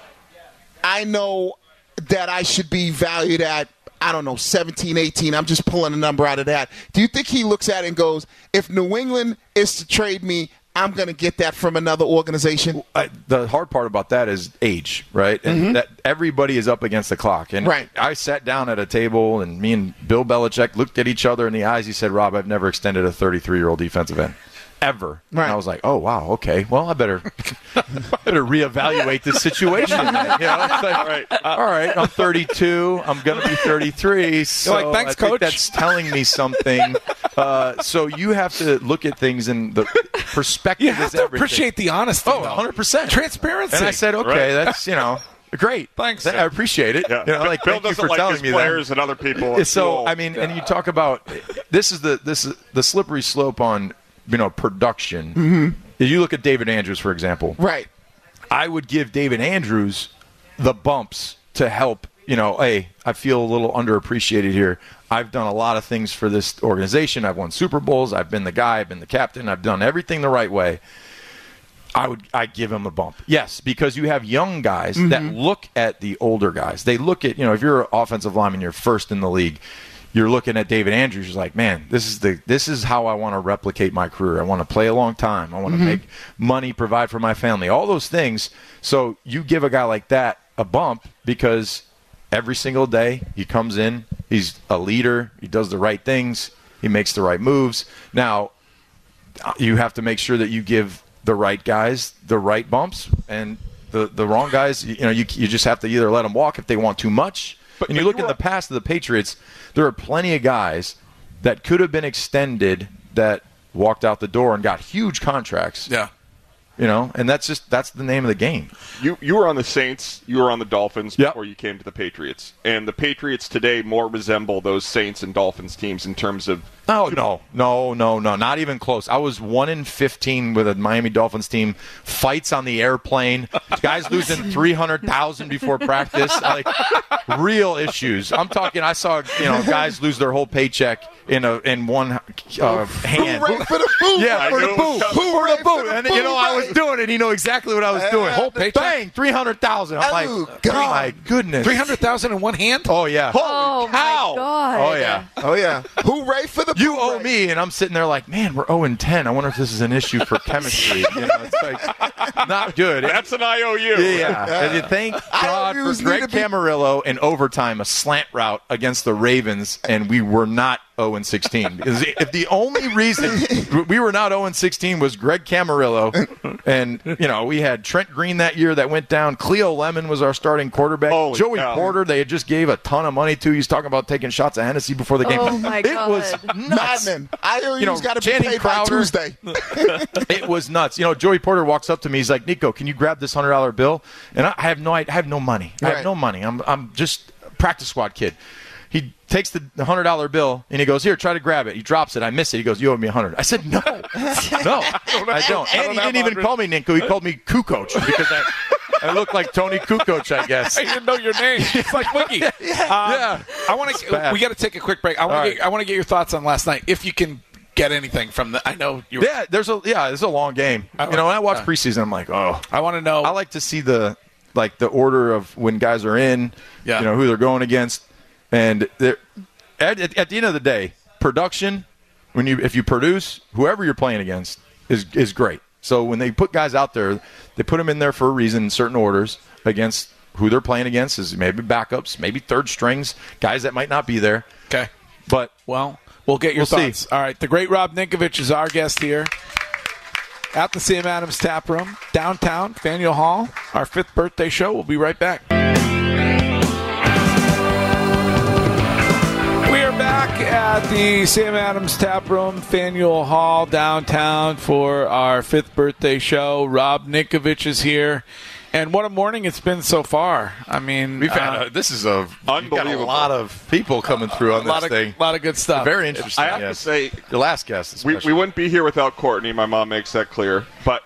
I know that I should be valued at, 17, 18. I'm just pulling a number out of that. Do you think he looks at it and goes, if New England is to trade me, I'm going to get that from another organization? The hard part about that is age, right? And that everybody is up against the clock. And I sat down at a table, and me and Bill Belichick looked at each other in the eyes. He said, Rob, I've never extended a 33-year-old defensive end. Ever. Right. And I was like, oh, wow, okay. Well, I better reevaluate this situation. All right, I'm 32. I'm going to be 33. So you're like, thanks, I think Coach. that's telling me something. So you have to look at things in the perspective. You have to appreciate the honesty. 100%. Transparency. And I said, okay, that's, great. Thanks. I appreciate it. Yeah. Bill doesn't you for like telling his me players that. and other people. So, and you talk about this is the slippery slope on production. If you look at David Andrews, for example. Right. I would give David Andrews the bumps to help, hey, I feel a little underappreciated here. I've done a lot of things for this organization. I've won Super Bowls. I've been the guy. I've been the captain. I've done everything the right way. I'd give him a bump. Yes, because you have young guys that look at the older guys. They look at, if you're an offensive lineman, you're first in the league. You're looking at David Andrews. You're like, man, this is how I want to replicate my career. I want to play a long time. I want to make money, provide for my family, all those things. So you give a guy like that a bump because every single day he comes in, he's a leader, he does the right things, he makes the right moves. Now, you have to make sure that you give the right guys the right bumps, and the wrong guys, you just have to either let them walk if they want too much. And you look in the past of the Patriots, there are plenty of guys that could have been extended that walked out the door and got huge contracts. Yeah. and that's the name of the game. You were on the Saints, you were on the Dolphins before you came to the Patriots. And the Patriots today more resemble those Saints and Dolphins teams in terms of... Oh, no, not even close. I was 1-15 with a Miami Dolphins team. Fights on the airplane. Guys losing $300,000 before practice. Real issues. I'm talking, I saw guys lose their whole paycheck in one hand. Hooray for the boot! Yeah, for the boot. For the boot. And I was doing it. He knew exactly what I was doing. Whole paycheck? Bang, $300,000. I'm like, oh my goodness. $300,000 in one hand? Oh, yeah. Oh, cow. my God. Oh, yeah. Oh, yeah. Hooray for the boot. You owe me, and I'm sitting there like, man, we're 0-10. I wonder if this is an issue for chemistry. It's like not good. That's an IOU. Yeah. And thank God for Greg Camarillo in overtime, a slant route against the Ravens, and we were not 0-16. Because if the only reason we were not 0-16 was Greg Camarillo, and we had Trent Green that year that went down. Cleo Lemon was our starting quarterback. Holy Joey cow. Porter, they had just gave a ton of money to. He's talking about taking shots of Hennessy before the game. Oh my God. It was nuts. Madman. IOU's got to be Channing paid Crowder, by Tuesday. It was nuts. Joey Porter walks up to me. He's like, Nico, can you grab this $100 bill? And I have no money. I have no money. I'm just a practice squad kid. He takes the $100 bill and he goes, here, try to grab it. He drops it. I miss it. He goes, you owe me $100. I said, no, I don't. And he didn't even call me Nico. He called me Kukoc because I look like Tony Kukoc, I guess. I didn't know your name. It's like Wiki. Yeah. We got to take a quick break. I want to get your thoughts on last night, if you can get anything from the. I know you. Yeah, there's a long game. When I watch preseason, I'm like, I want to know. I like to see the order of when guys are in. Yeah. Who they're going against, and at the end of the day, production. If you produce, whoever you're playing against is great. So when they put guys out there, they put them in there for a reason in certain orders against who they're playing against is maybe backups, maybe third strings, guys that might not be there. Okay. But, we'll get your thoughts. See. All right. The great Rob Ninkovich is our guest here at the Sam Adams Tap Room, downtown, Faneuil Hall. Our 5th birthday show. We'll be right back. Back at the Sam Adams Tap Room, Faneuil Hall, downtown for our 5th birthday show. Rob Ninkovich is here. And what a morning it's been so far. I mean, we've had unbelievable. Got a lot of people coming through on this thing. A lot of good stuff. Very interesting. I have to say, the last guest, we wouldn't be here without Courtney. My mom makes that clear. But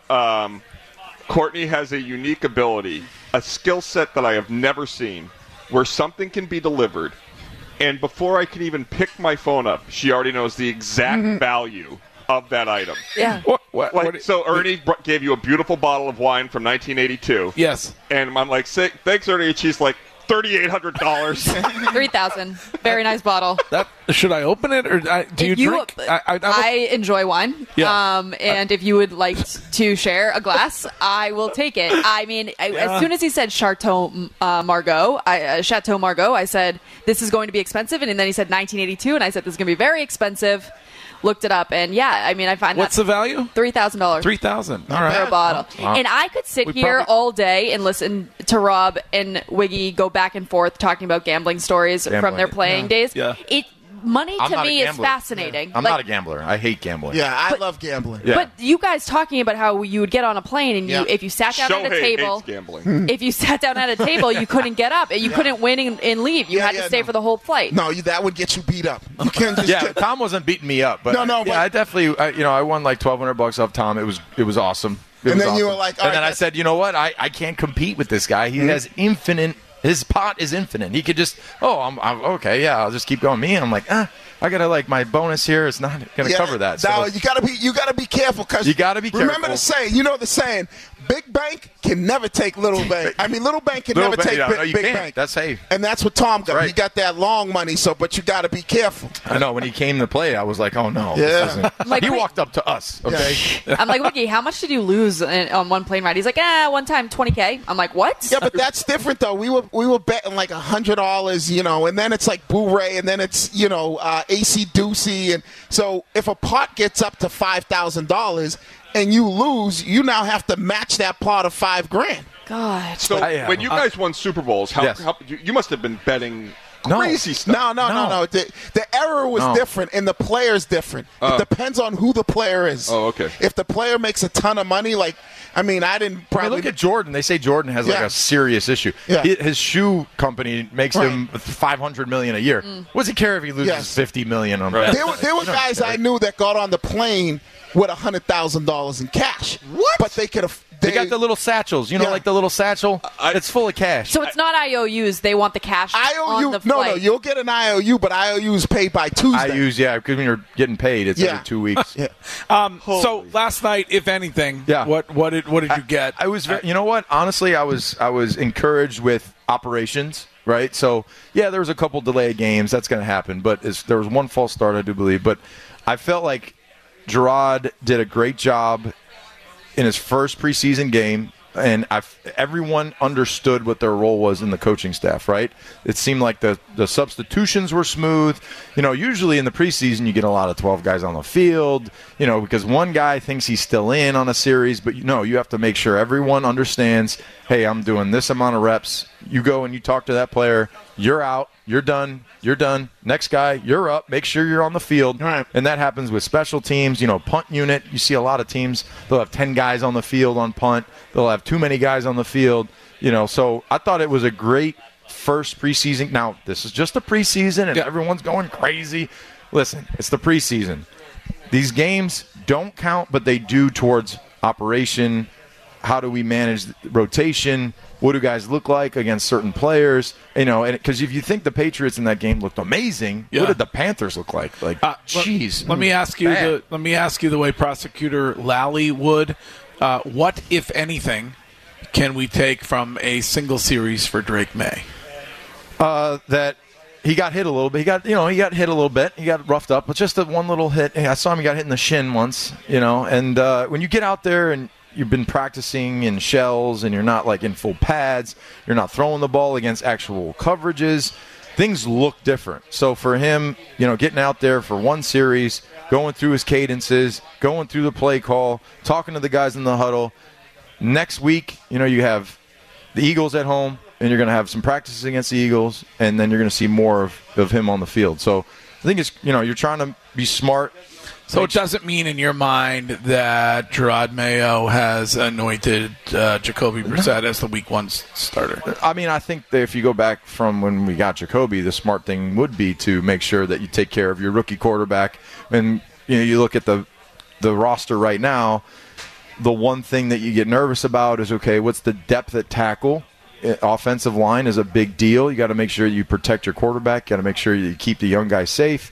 Courtney has a unique ability, a skill set that I have never seen, where something can be delivered. And before I can even pick my phone up, she already knows the exact value of that item. Yeah. So Ernie gave you a beautiful bottle of wine from 1982. Yes. And I'm like, thanks, Ernie. And she's like, $3,800. $3,000. Very nice bottle. Should I open it or do you drink? I enjoy wine. Yeah. And if you would like to share a glass, I will take it. I mean, as soon as he said Chateau Margaux, I said this is going to be expensive, and then he said 1982, and I said this is going to be very expensive. Looked it up, and I find what's the value? $3,000. $3,000. All right. Per bottle. Wow. And I could sit here all day and listen to Rob and Wiggy go back and forth talking about gambling stories from their playing days. Yeah. Money to me is fascinating. I'm not a gambler. I hate gambling. Yeah, I love gambling. Yeah. But you guys talking about how you would get on a plane and if you sat down at a table, if you sat down at a table, you couldn't get up and you couldn't win and leave. You had to stay for the whole flight. No, that would get you beat up. You can't just Tom wasn't beating me up, but I definitely, I won like $1,200 off Tom. It was awesome. And then you were like, and then I said, you know what? I can't compete with this guy. He has infinite. His pot is infinite. He could just, I'm okay, yeah, I'll just keep going. Me, and I'm like, I gotta my bonus here is not gonna cover that. So you gotta be careful because you gotta be careful. Remember the saying, the saying, big bank can never take little bank. I mean, little bank can never take big bank. That's safe. And that's what Tom got. Right. He got that long money, but you gotta be careful. I know when he came to play, I was like, oh no. Yeah. He walked up to us. Okay. Yeah. I'm like, Wiggy, how much did you lose on one plane ride? He's like, one time $20K. I'm like, what? Yeah, but that's different though. We were betting like $100, and then it's like Blu-ray, and then it's AC Doocy, and so if a pot gets up to $5,000 and you lose, you now have to match that pot of $5,000. God. So when you guys won Super Bowls, how you must have been betting crazy stuff. No. The error was different, and the player's different. It depends on who the player is. Oh, okay. If the player makes a ton of money, look at Jordan. They say Jordan has like a serious issue. Yeah. His shoe company makes him $500 million a year. What does he care if he loses $50 million on that? There were guys I knew that got on the plane with $100,000 in cash. What? But they could have. They got the little satchels, like the little satchel. It's full of cash. So it's not IOUs. They want the cash on the flight. No, you'll get an IOU, but IOU is paid by Tuesday. IOUs, because when you're getting paid, it's every 2 weeks. So last night, if anything, what did you get? I was, you know what? Honestly, I was encouraged with operations. Right, so there was a couple delayed games. That's going to happen, but there was one false start, I do believe. But I felt like Gerard did a great job in his first preseason game, and everyone understood what their role was in the coaching staff, right? It seemed like the substitutions were smooth. Usually in the preseason you get a lot of 12 guys on the field, because one guy thinks he's still in on a series, but you have to make sure everyone understands, hey, I'm doing this amount of reps. You go and you talk to that player, you're out, you're done. Next guy, you're up. Make sure you're on the field. Right. And that happens with special teams, punt unit. You see a lot of teams, they'll have 10 guys on the field on punt. They'll have too many guys on the field. So I thought it was a great first preseason. Now, this is just a preseason, and everyone's going crazy. Listen, it's the preseason. These games don't count, but they do towards operation. How do we manage rotation? What do guys look like against certain players? And because if you think the Patriots in that game looked amazing, what did the Panthers look like? Jeez. Let me ask you the way Prosecutor Lally would. What, if anything, can we take from a single series for Drake May? That he got hit a little bit. He got hit a little bit. He got roughed up, but just one little hit. I saw him. He got hit in the shin once. And when you get out there and you've been practicing in shells and you're not in full pads, you're not throwing the ball against actual coverages, things look different. So for him, getting out there for one series, going through his cadences, going through the play call, talking to the guys in the huddle. Next week, you have the Eagles at home, and you're going to have some practices against the Eagles, and then you're going to see more of him on the field. So I think it's, you're trying to be smart. So it doesn't mean in your mind that Gerard Mayo has anointed Jacoby Brissett as the Week 1 starter. I mean, I think that if you go back from when we got Jacoby, the smart thing would be to make sure that you take care of your rookie quarterback. And you look at the roster right now, the one thing that you get nervous about is, okay, what's the depth at tackle? Offensive line is a big deal. You got to make sure you protect your quarterback. You got to make sure you keep the young guy safe.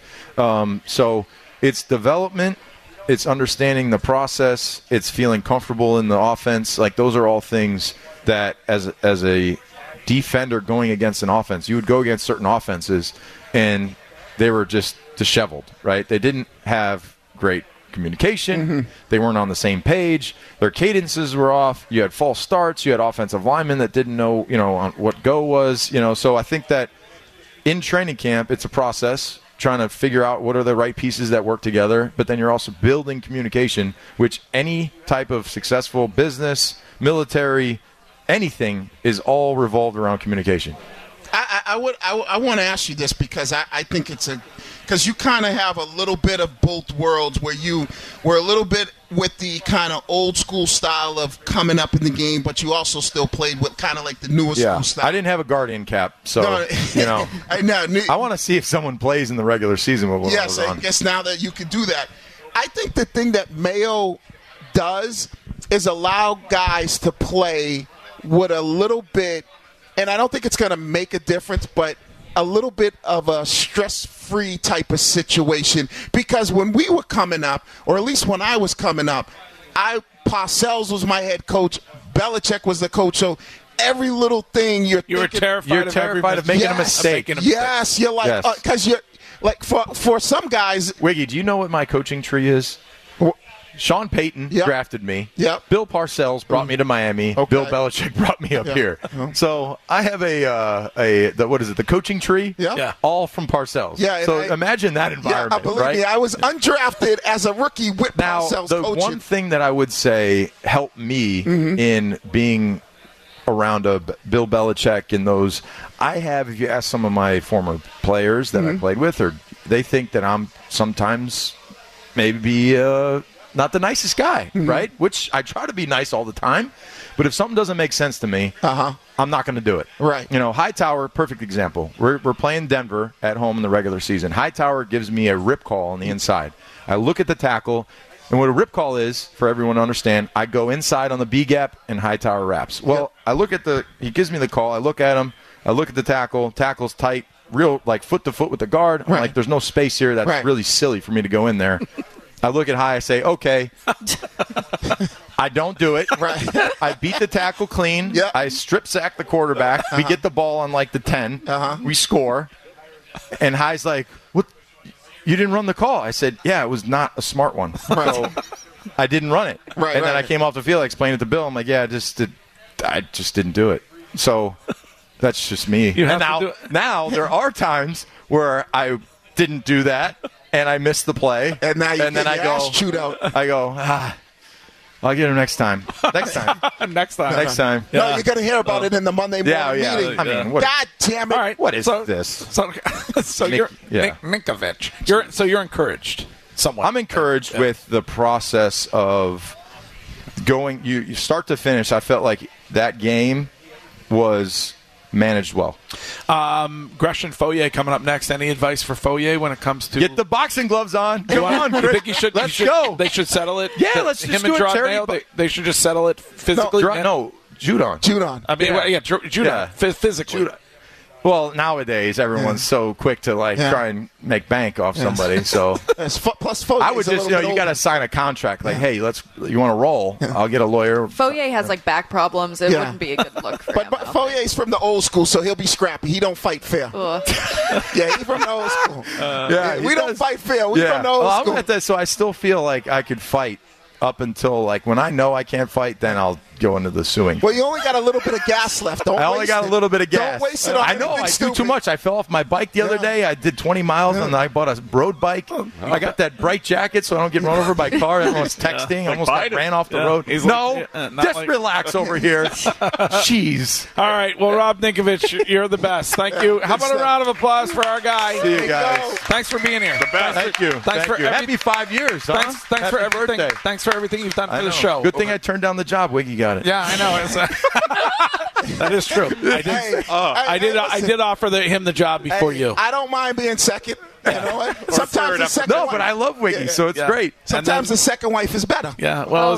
So it's development, it's understanding the process, it's feeling comfortable in the offense. Those are all things that as a defender going against an offense, you would go against certain offenses and they were just disheveled, right? They didn't have great communication. Mm-hmm. They weren't on the same page. Their cadences were off. You had false starts. You had offensive linemen that didn't know, on what go was, So I think that in training camp, it's a process, trying to figure out what are the right pieces that work together, but then you're also building communication, which any type of successful business, military, anything is all revolved around communication. I want to ask you this because I think it's because you kind of have a little bit of both worlds where you were a little bit with the kind of old school style of coming up in the game, but you also still played with kind of the newer school style. I didn't have a Guardian cap, so I want to see if someone plays in the regular season with what I was on. I guess now that you can do that. I think the thing that Mayo does is allow guys to play with a little bit, and I don't think it's going to make a difference, but a little bit of a stress-free type of situation. Because when we were coming up, or at least when I was coming up, Parcells was my head coach. Belichick was the coach. So every little thing you were terrified of making a mistake. Yes, you're because you're for some guys. Wiggy, do you know what my coaching tree is? Sean Payton drafted me. Yep. Bill Parcells brought me to Miami. Okay. Bill Belichick brought me up here. So I have the coaching tree? Yeah. All from Parcells. Yeah. So imagine that environment. Believe me, I was undrafted as a rookie with Parcells coaching. The one thing that I would say helped me in being around a Bill Belichick and those. I have, if you ask some of my former players that I played with, or they think that I'm sometimes maybe not the nicest guy, right? Which I try to be nice all the time. But if something doesn't make sense to me, I'm not going to do it. Right. You know, Hightower, perfect example. We're playing Denver at home in the regular season. Hightower gives me a rip call on the inside. I look at the tackle, and what a rip call is, for everyone to understand, I go inside on the B gap and Hightower wraps. Well, I look at he gives me the call. I look at him. I look at the tackle. Tackle's tight, real like foot to foot with the guard. I'm like, there's no space here. That's really silly for me to go in there. I look at High. I say, okay. I don't do it. Right. I beat the tackle clean. Yep. I strip sack the quarterback. We get the ball on like the 10. We score. And High's like, what? You didn't run the call. I said, yeah, it was not a smart one. Right. So I didn't run it. Right, and then I came off the field. I explained it to Bill. I'm like, yeah, I just didn't do it. So that's just me. Now there are times where I didn't do that and I missed the play. And now you then I go shoot out. I go, I'll get him next time. Next time. Next time. Next time. No, you're going to hear about it in the Monday morning meeting. I mean, God damn it. All right. What is this? So you're Ninkovich. So you're encouraged somewhat. I'm encouraged with the process of going you start to finish. I felt like that game was managed well. Gresham Foye coming up next. Any advice for Foye when it comes to get the boxing gloves on? Come on, Chris. You think you should? Let's go. They should settle it. Yeah, let's just do it. They should just settle it physically. No, Judon. I mean, Judon. Physically. Judon. Well, nowadays everyone's so quick to try and make bank off somebody. So plus, Foye I would just you got to sign a contract like, hey, you want to roll? I'll get a lawyer. Foye has back problems. It wouldn't be a good look for him. But Foye's from the old school, so he'll be scrappy. He don't fight fair. Yeah, he's from the old school. We don't fight fair. We from the old school. So I still feel like I could fight up until when I know I can't fight, then I'll go into the suing. Well, you only got a little bit of gas left. I only got a little bit of gas. Don't waste it on I know I do too much. I fell off my bike the other day. I did 20 miles and I bought a road bike. I got that bright jacket so I don't get run over by a car. Everyone's texting. I almost got ran off the road. Just relax over here. Jeez. All right. Well, Rob Ninkovich, you're the best. Thank you. How about a round of applause for our guy? See you guys. Thanks for being here. The best. Thank you. Thanks for happy 5 years. Thanks for everything. Birthday. Thanks for everything you've done for the show. Good thing I turned down the job. Wiggy got it. Yeah, I know. That is true. I did offer him the job before you. I don't mind being second. You know what? Sometimes the second but I love Wiggy, so it's great. Sometimes the second wife is better. Yeah, well,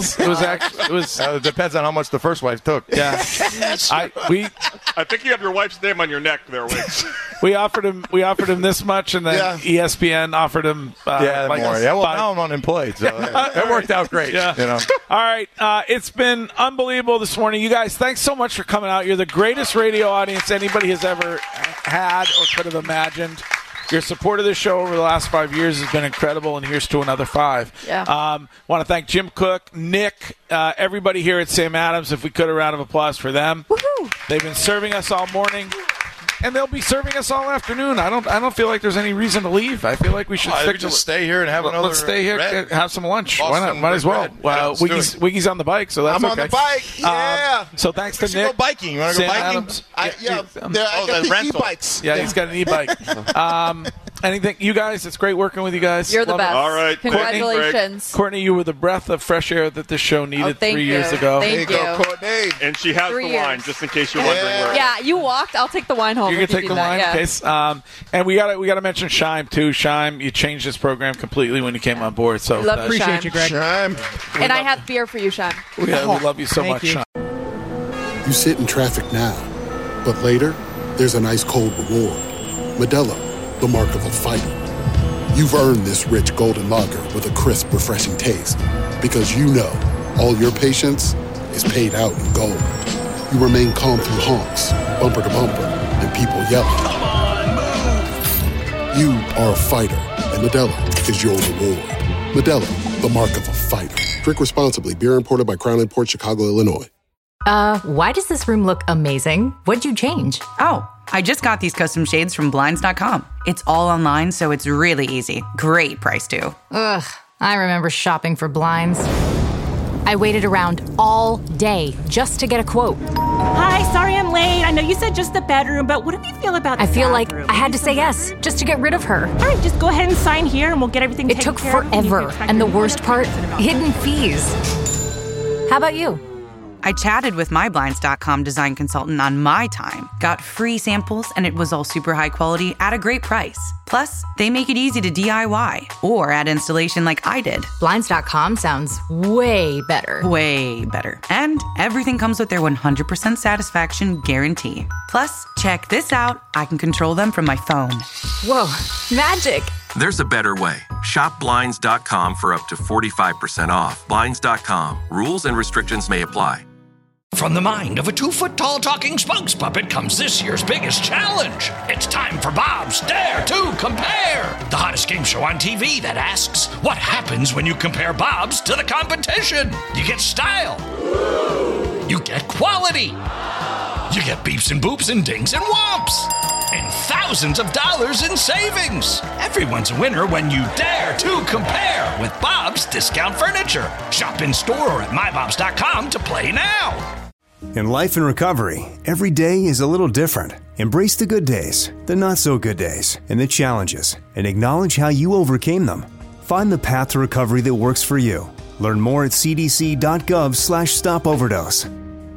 it depends on how much the first wife took. Yeah, I think you have your wife's name on your neck there, Wiggs. We offered him this much, and then ESPN offered him more. Yeah, well, now I'm unemployed, so it worked out great. Yeah. You know. All right, it's been unbelievable this morning, you guys. Thanks so much for coming out. You're the greatest radio audience anybody has ever had or could have imagined. Your support of this show over the last 5 years has been incredible, and here's to another 5. Yeah. Want to thank Jim Cook, Nick, everybody here at Sam Adams. If we could, a round of applause for them. Woohoo! They've been serving us all morning, and they'll be serving us all afternoon. I don't feel like there's any reason to leave. I feel like we should stay here and have another. Let's stay here, have some lunch. Boston, why not? Might as well. Wiggy's on the bike, so that's I'm on the bike. Yeah. So thanks to Nick. Go biking. You want to go biking? Adams. I got the e-bikes. Yeah, he's got an e-bike. Anything, you guys? It's great working with you guys. You're the best. All right, congratulations, Courtney. You were the breath of fresh air that this show needed 3 years ago. Thank you, Courtney. And she has the wine, just in case you're wondering where. Yeah, you walked. I'll take the wine home. You can take the wine, in case. And we got to mention Shime too. Shime, you changed this program completely when you came on board. So appreciate you, Greg. Shime. And I have beer for you, Shime. We love you so much, Shime. You sit in traffic now, but later there's an ice cold reward. Modelo, the mark of a fighter. You've earned this rich golden lager with a crisp, refreshing taste. Because you know, all your patience is paid out in gold. You remain calm through honks, bumper to bumper, and people yelling. Come on, move! You are a fighter, and Modelo is your reward. Modelo, the mark of a fighter. Drink responsibly. Beer imported by Crown Imports, Chicago, Illinois. Why does this room look amazing? What'd you change? Oh, I just got these custom shades from Blinds.com. It's all online, so it's really easy. Great price, too. Ugh, I remember shopping for blinds. I waited around all day just to get a quote. Hi, sorry I'm late. I know you said just the bedroom, but what do you feel about the I feel like bathroom? I had to say yes just to get rid of her. All right, just go ahead and sign here and we'll get everything It taken took care of. forever, and the worst part, hidden fees. How about you? I chatted with my Blinds.com design consultant on my time, got free samples, and it was all super high quality at a great price. Plus, they make it easy to DIY or add installation like I did. Blinds.com sounds way better. Way better. And everything comes with their 100% satisfaction guarantee. Plus, check this out. I can control them from my phone. Whoa, magic. There's a better way. Shop Blinds.com for up to 45% off. Blinds.com. Rules and restrictions may apply. From the mind of a 2-foot-tall talking spokes puppet comes this year's biggest challenge. It's time for Bob's Dare to Compare, the hottest game show on TV that asks, what happens when you compare Bob's to the competition? You get style. You get quality. You get beeps and boops and dings and whomps. And thousands of dollars in savings. Everyone's a winner when you dare to compare with Bob's Discount Furniture. Shop in store or at mybobs.com to play now. In life and recovery, every day is a little different. Embrace the good days, the not so good days, and the challenges, and acknowledge how you overcame them. Find the path to recovery that works for you. Learn more at cdc.gov/stopoverdose.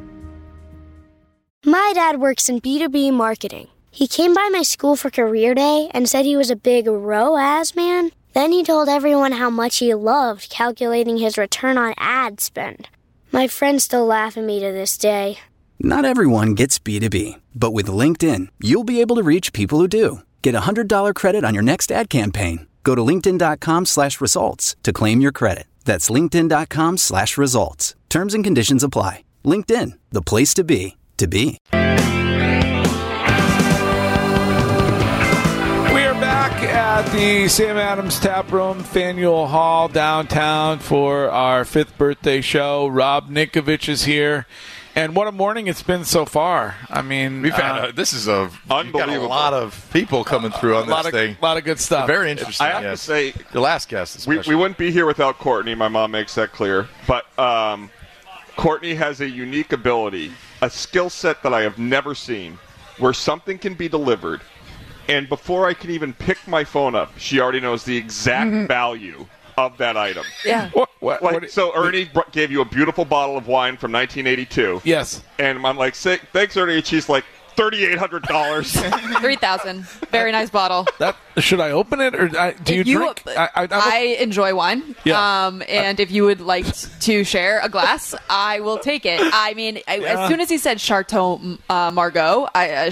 My dad works in B2B marketing. He came by my school for career day and said he was a big ROAS man. Then he told everyone how much he loved calculating his return on ad spend. My friends still laugh at me to this day. Not everyone gets B2B, but with LinkedIn, you'll be able to reach people who do. Get a $100 credit on your next ad campaign. Go to linkedin.com/results to claim your credit. That's linkedin.com/results. Terms and conditions apply. LinkedIn, the place to be, to be. At the Sam Adams Tap Room, Faneuil Hall, downtown for our 5th birthday show. Rob Nikovich is here. And what a morning it's been so far. I mean, we've had unbelievable. A lot of people coming through on this thing. A lot of good stuff. Very interesting. I have to say, the last guest especially. We wouldn't be here without Courtney. My mom makes that clear. But Courtney has a unique ability, a skill set that I have never seen, where something can be delivered, and before I can even pick my phone up, she already knows the exact value of that item. Yeah. So Ernie gave you a beautiful bottle of wine from 1982. Yes. And I'm like, thanks, Ernie. And she's like, $3,800. $3,000. Very nice bottle. Should I open it, or do you drink? I enjoy wine. Yeah. And if you would like to share a glass, I will take it. I mean, as soon as he said Chateau Margaux,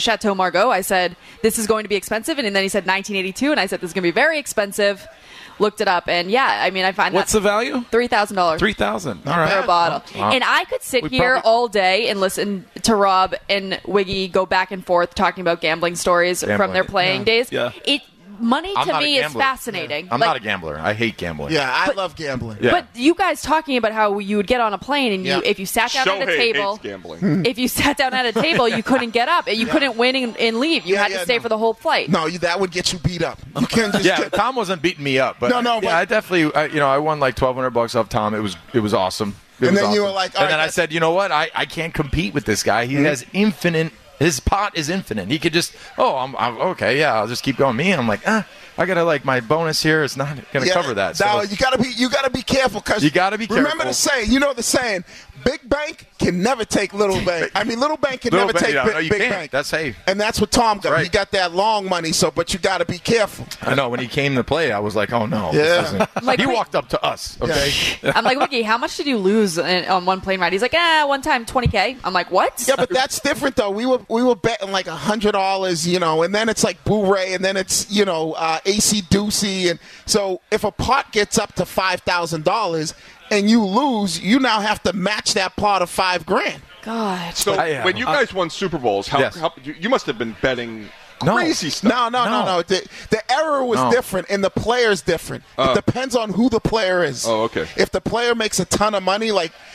I said, this is going to be expensive. And then he said 1982, and I said, this is going to be very expensive. Looked it up, and yeah, I mean, I find what's the value? $3,000. $3,000. All right. For a bottle. Wow. And I could sit here all day and listen to Rob and Wiggy go back and forth talking about gambling stories from their playing days. Yeah. Money to me is fascinating. I'm not a gambler. I hate gambling. Yeah, I love gambling. Yeah. But you guys talking about how you would get on a plane and if you sat down at a table, hates gambling. if you sat down at a table, you couldn't get up. You couldn't win and leave. You had to stay for the whole flight. No, that would get you beat up. You can't just Tom wasn't beating me up, but I definitely, I won like $1,200 off Tom. It was awesome. You were like, and then I said, you know what? I can't compete with this guy. He has infinite. His pot is infinite. He could just, I'm okay, yeah, I'll just keep going. Me, I'm like, I gotta my bonus here is not gonna cover that. No, So you gotta be careful, because you gotta be careful. Remember the saying, big bank can never take little bank. I mean, little bank can never take big bank. That's safe. And that's what Tom got. Right. He got that long money, but you gotta be careful. I know, when he came to play, I was like, oh no. Yeah. Like, he walked up to us, okay? Yeah. I'm like, Wiggy, how much did you lose on one plane ride? He's like, one time $20K. I'm like, what? Yeah, but that's different though. We were betting like $100, and then it's like Blu-ray, and then it's AC Doocy, and so if a pot gets up to $5,000 and you lose, you now have to match that pot of $5,000. God. So when you guys won Super Bowls, how you must have been betting crazy stuff. No. The error was different, and the player's different. It depends on who the player is. Oh, okay. If the player makes a ton of money,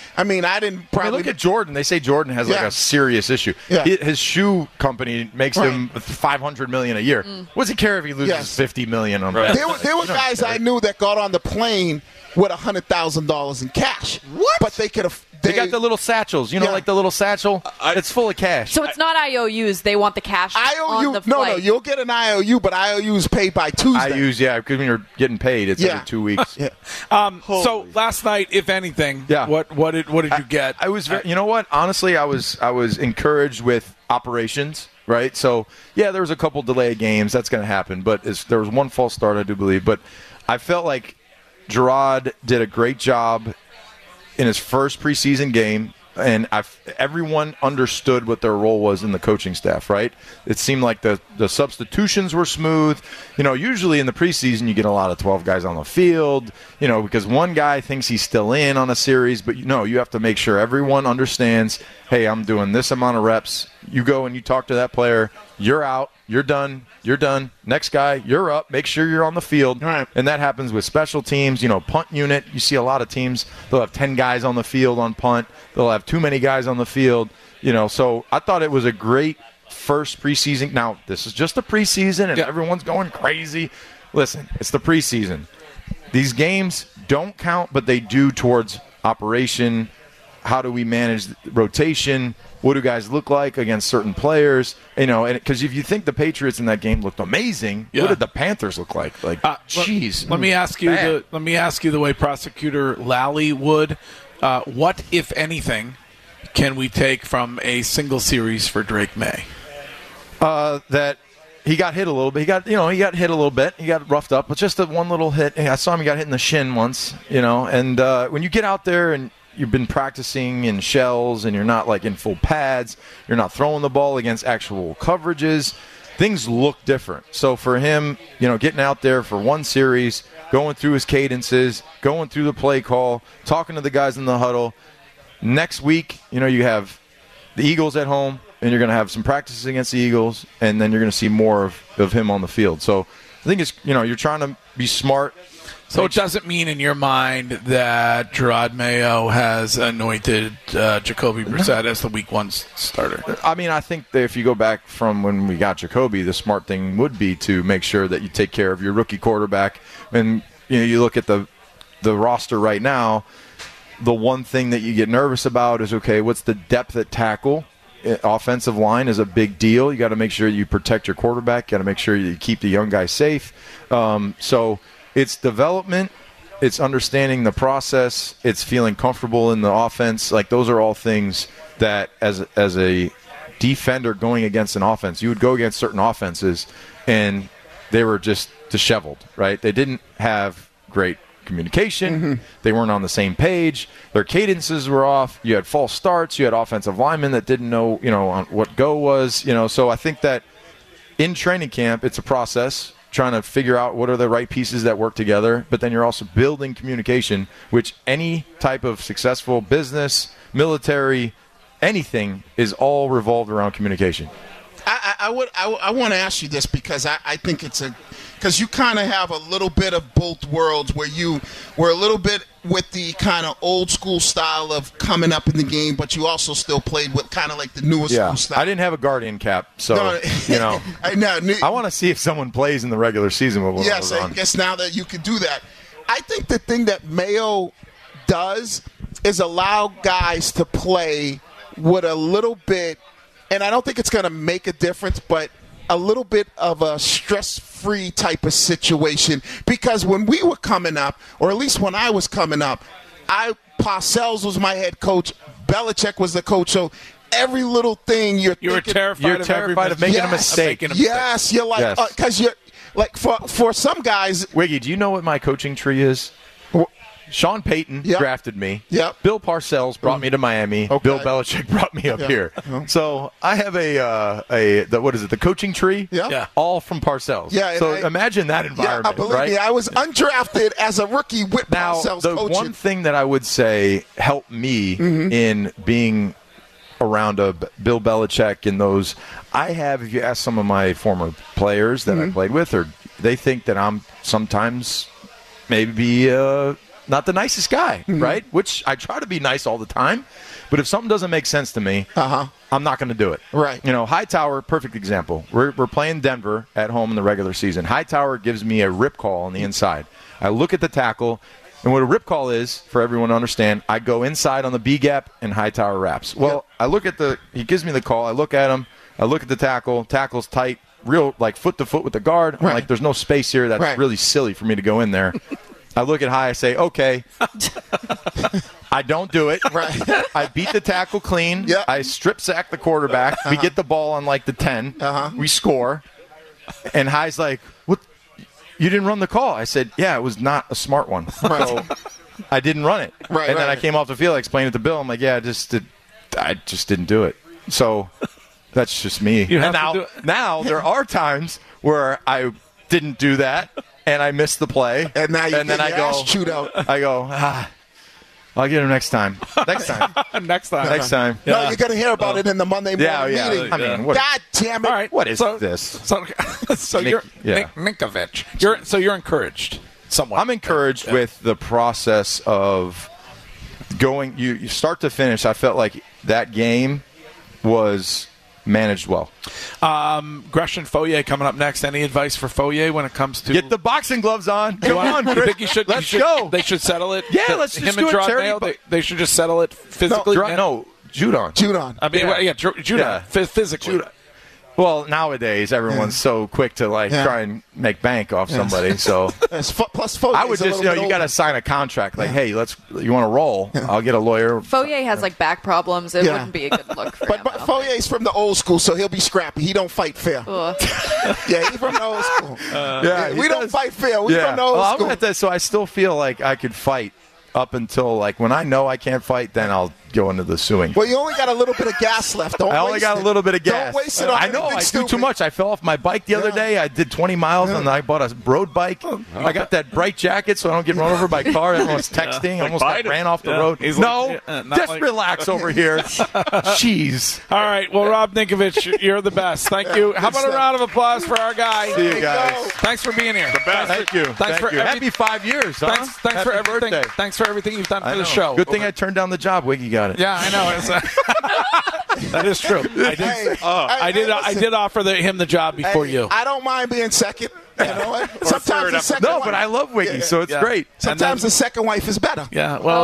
look at Jordan. They say Jordan has a serious issue. Yeah. His shoe company makes him $500 million a year. What does he care if he loses $50 million on that? There were guys I knew that got on the plane with $100,000 in cash. What? But they could have. They got the little satchels, like the little satchel. It's full of cash. So it's not IOUs. They want the cash on the flight. No, you'll get an IOU, but IOUs paid by Tuesday. IOUs, because when you're getting paid, it's every 2 weeks. So last night, if anything, what did you get? I was, you know what? Honestly, I was encouraged with operations. Right, so there was a couple delayed games. That's going to happen, but there was one false start, I do believe. But I felt like Gerard did a great job in his first preseason game, and everyone understood what their role was in the coaching staff, right? It seemed like the substitutions were smooth. Usually in the preseason you get a lot of 12 guys on the field, because one guy thinks he's still in on a series, but you have to make sure everyone understands, hey, I'm doing this amount of reps. You go and you talk to that player, you're out, you're done. Next guy, you're up. Make sure you're on the field. Right. And that happens with special teams. Punt unit. You see a lot of teams, they'll have 10 guys on the field on punt. They'll have too many guys on the field. So I thought it was a great first preseason. Now, this is just a preseason, and everyone's going crazy. Listen, it's the preseason. These games don't count, but they do towards operation. How do we manage rotation? What do guys look like against certain players? And because if you think the Patriots in that game looked amazing, what did the Panthers look like? Jeez. Let me ask you. Let me ask you the way Prosecutor Lally would. What, if anything, can we take from a single series for Drake May? That he got hit a little bit. He got hit a little bit. He got roughed up, but just one little hit. I saw him. He got hit in the shin once. And when you get out there and you've been practicing in shells and you're not in full pads, you're not throwing the ball against actual coverages, things look different. So for him, getting out there for one series, going through his cadences, going through the play call, talking to the guys in the huddle. Next week, you have the Eagles at home, and you're going to have some practices against the Eagles, and then you're going to see more of him on the field. So I think it's, you're trying to be smart. So it doesn't mean in your mind that Gerard Mayo has anointed Jacoby Brissett as the Week 1 starter. I mean, I think that if you go back from when we got Jacoby, the smart thing would be to make sure that you take care of your rookie quarterback. And you look at the roster right now, the one thing that you get nervous about is, okay, what's the depth at tackle? Offensive line is a big deal. You got to make sure you protect your quarterback. You got to make sure you keep the young guy safe. So it's development, it's understanding the process, it's feeling comfortable in the offense. Those are all things that as a defender going against an offense, you would go against certain offenses and they were just disheveled, right? They didn't have great communication. Mm-hmm. They weren't on the same page. Their cadences were off. You had false starts. You had offensive linemen that didn't know, on what go was, So I think that in training camp, it's a process, trying to figure out what are the right pieces that work together, but then you're also building communication, which any type of successful business, military, anything is all revolved around communication. I want to ask you this because I think it's because you kind of have a little bit of both worlds where you were a little bit with the kind of old school style of coming up in the game, but you also still played with kind of the newer school style. I didn't have a guardian cap, so I want to see if someone plays in the regular season with what I was on. I guess now that you can do that. I think the thing that Mayo does is allow guys to play with a little bit, and I don't think it's going to make a difference, but a little bit of a stress-free type of situation. Because when we were coming up, or at least when I was coming up, Parcells was my head coach, Belichick was the coach, so every little thing you were terrified of making a mistake. Yes, you're because you're for some guys. Wiggy, do you know what my coaching tree is? Sean Payton drafted me. Yep. Bill Parcells brought me to Miami. Okay. Bill Belichick brought me up here. So I have the coaching tree? Yeah. All from Parcells. Yeah. So imagine that environment, believe me, I was undrafted as a rookie with Parcells coaching. Now, the one thing that I would say helped me in being around a Bill Belichick and those. I have, if you ask some of my former players that I played with, or they think that I'm sometimes maybe not the nicest guy, right? Which I try to be nice all the time. But if something doesn't make sense to me, I'm not going to do it. Right. You know, Hightower, perfect example. We're playing Denver at home in the regular season. Hightower gives me a rip call on the inside. I look at the tackle, and what a rip call is, for everyone to understand, I go inside on the B gap and Hightower wraps. Well, I look at he gives me the call. I look at him. I look at the tackle. Tackle's tight, real like foot to foot with the guard. I'm like, there's no space here. That's really silly for me to go in there. I look at High. I say, okay. I don't do it. Right. I beat the tackle clean. Yep. I strip sack the quarterback. We get the ball on like the 10. We score. And High's like, what? You didn't run the call. I said, yeah, it was not a smart one. Right. So I didn't run it. Right, and then I came off the field. I explained it to Bill. I'm like, yeah, I just didn't do it. So that's just me. Now there are times where I didn't do that. And I missed the play. And now then I go, chewed out. I go, I'll get him next time. Next time. Next time. Yeah. No, you're going to hear about it in the Monday morning meeting. I mean, God damn it. All right. What is this? So you're Ninkovich. So you're encouraged somewhat. I'm encouraged with the process of going. You start to finish. I felt like that game was managed well. Gresham Foyer coming up next. Any advice for Foyer when it comes to get the boxing gloves on? Come on, Chris. You think Let's go. They should settle it. Yeah, let's just do it. Mail, they should just settle it physically. No, Judon. I mean, Judon. Physically. Judon. Well, nowadays everyone's so quick to try and make bank off somebody. So plus Foyer. I would just you got to sign a contract like, hey, you want to roll? I'll get a lawyer. Foyer has like back problems. It wouldn't be a good look for him. But Foyer's from the old school, so he'll be scrappy. He don't fight fair. Yeah, he's from the old school. We don't fight fair. We from the old school. I'm at that, so I still feel like I could fight up until when I know I can't fight, then I'll go into the suing. Well, you only got a little bit of gas left. I only got a little bit of gas. Don't waste it on I know I do too much. I fell off my bike the other day. I did 20 miles and I bought a road bike. I got that bright jacket so I don't get run over by a car. Everyone's texting. I almost ran off the road. Just relax over here. Jeez. All right. Well, Rob Ninkovich, you're the best. Thank you. How about a round of applause for our guy? See you guys. Thanks for being here. The best. Thank you. Thanks for Happy 5 years. Huh? Thanks for everything. Birthday. Thanks for everything you've done for the show. Good thing I turned down the job. Wiggy got it. Yeah, I know. That is true. I did offer him the job before you. I don't mind being second. You know what? Sometimes the second wife. But I love Wiggy, so it's great. Sometimes the second wife is better. Yeah. Well,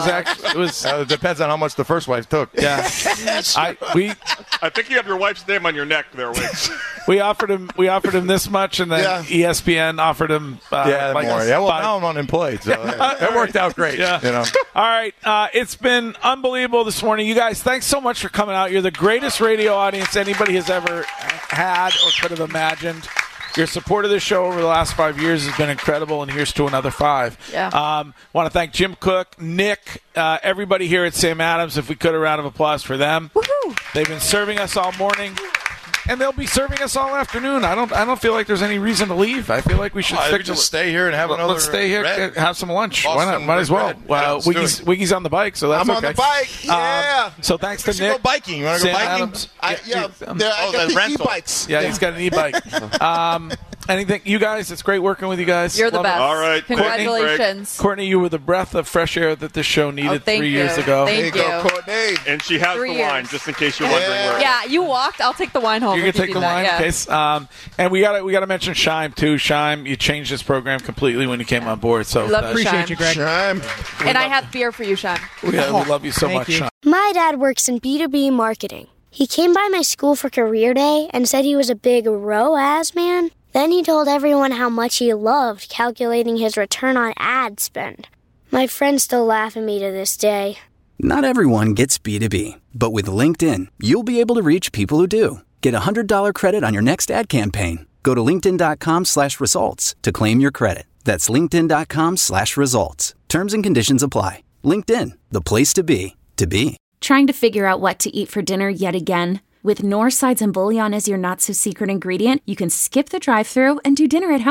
it depends on how much the first wife took. Yeah. I think you have your wife's name on your neck there, Wiggs. We offered him this much, and then ESPN offered him more. Yeah. Well, now I'm unemployed, so it worked out great. Yeah. You know. All right. It's been unbelievable this morning, you guys. Thanks so much for coming out. You're the greatest radio audience anybody has ever had or could have imagined. Your support of this show over the last 5 years has been incredible, and here's to another 5. Yeah. Want to thank Jim Cook, Nick, everybody here at Sam Adams. If we could, a round of applause for them. Woohoo! They've been serving us all morning, and they'll be serving us all afternoon. I don't feel like there's any reason to leave. I feel like we should stay here and have another. Let's stay here, have some lunch. Boston, why not? Might as well. Well, Wiggy's on the bike, so that's I'm okay. on the bike. Yeah. So thanks to Nick. Go biking. You want to go biking? Adams. I got the e-bikes. Yeah, he's got an e-bike. Anything, you guys? It's great working with you guys. You're the best. All right, congratulations, Courtney. You were the breath of fresh air that this show needed 3 years ago. Thank you. There you go, Courtney. And she has the wine, just in case you're wondering where. Yeah, you walked. I'll take the wine home. You can take the wine, yeah. case. And we got to mention Shime too. Shime, you changed this program completely when you came on board. So appreciate you, Greg. Shime. And I have beer for you, Shime. We love you so much, Shime. My dad works in B2B marketing. He came by my school for career day and said he was a big ROAS man. Then he told everyone how much he loved calculating his return on ad spend. My friends still laugh at me to this day. Not everyone gets B2B, but with LinkedIn, you'll be able to reach people who do. Get a $100 credit on your next ad campaign. Go to linkedin.com/results to claim your credit. That's linkedin.com/results. Terms and conditions apply. LinkedIn, the place to be, to be. Trying to figure out what to eat for dinner yet again? With North Sides and Bouillon as your not-so-secret ingredient, you can skip the drive-thru and do dinner at home.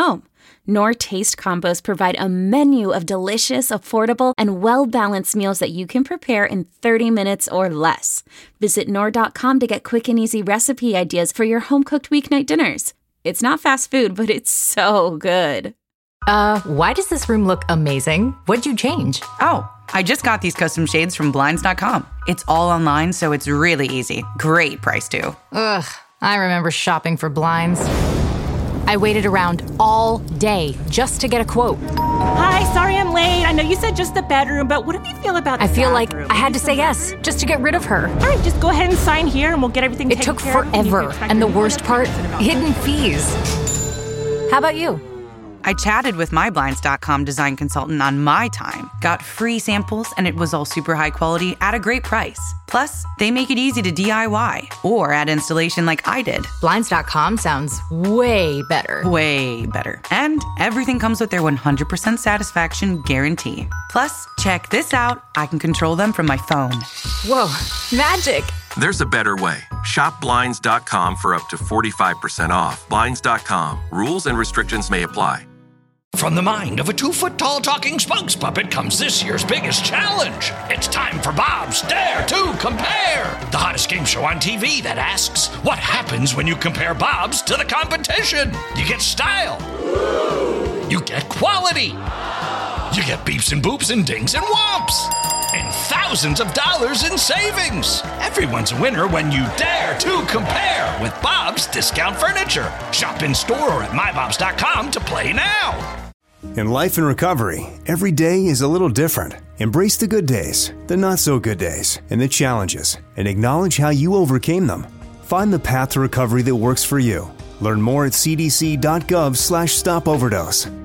Knorr Taste Combos provide a menu of delicious, affordable, and well-balanced meals that you can prepare in 30 minutes or less. Visit Knorr.com to get quick and easy recipe ideas for your home-cooked weeknight dinners. It's not fast food, but it's so good. Why does this room look amazing? What'd you change? Oh, I just got these custom shades from Blinds.com. It's all online, so it's really easy. Great price, too. Ugh, I remember shopping for blinds. I waited around all day just to get a quote. Hi, sorry I'm late. I know you said just the bedroom, but what do you feel about the I feel bathroom? like I had to say yes just to get rid of her. All right, just go ahead and sign here and we'll get everything It taken took care of. forever, and the worst part, hidden fees. How about you? I chatted with my Blinds.com design consultant on my time, got free samples, and it was all super high quality at a great price. Plus, they make it easy to DIY or add installation like I did. Blinds.com sounds way better. Way better. And everything comes with their 100% satisfaction guarantee. Plus, check this out. I can control them from my phone. Whoa, magic. There's a better way. Shop Blinds.com for up to 45% off. Blinds.com. Rules and restrictions may apply. From the mind of a 2-foot-tall talking spokes puppet comes this year's biggest challenge. It's time for Bob's Dare to Compare, the hottest game show on TV that asks, what happens when you compare Bob's to the competition? You get style. You get quality. You get beeps and boops and dings and whomps. And thousands of dollars in savings. Everyone's a winner when you dare to compare with Bob's Discount Furniture. Shop in store or at mybobs.com to play now. In life and recovery, every day is a little different. Embrace the good days, the not so good days, and the challenges, and acknowledge how you overcame them. Find the path to recovery that works for you. Learn more at cdc.gov/stopoverdose.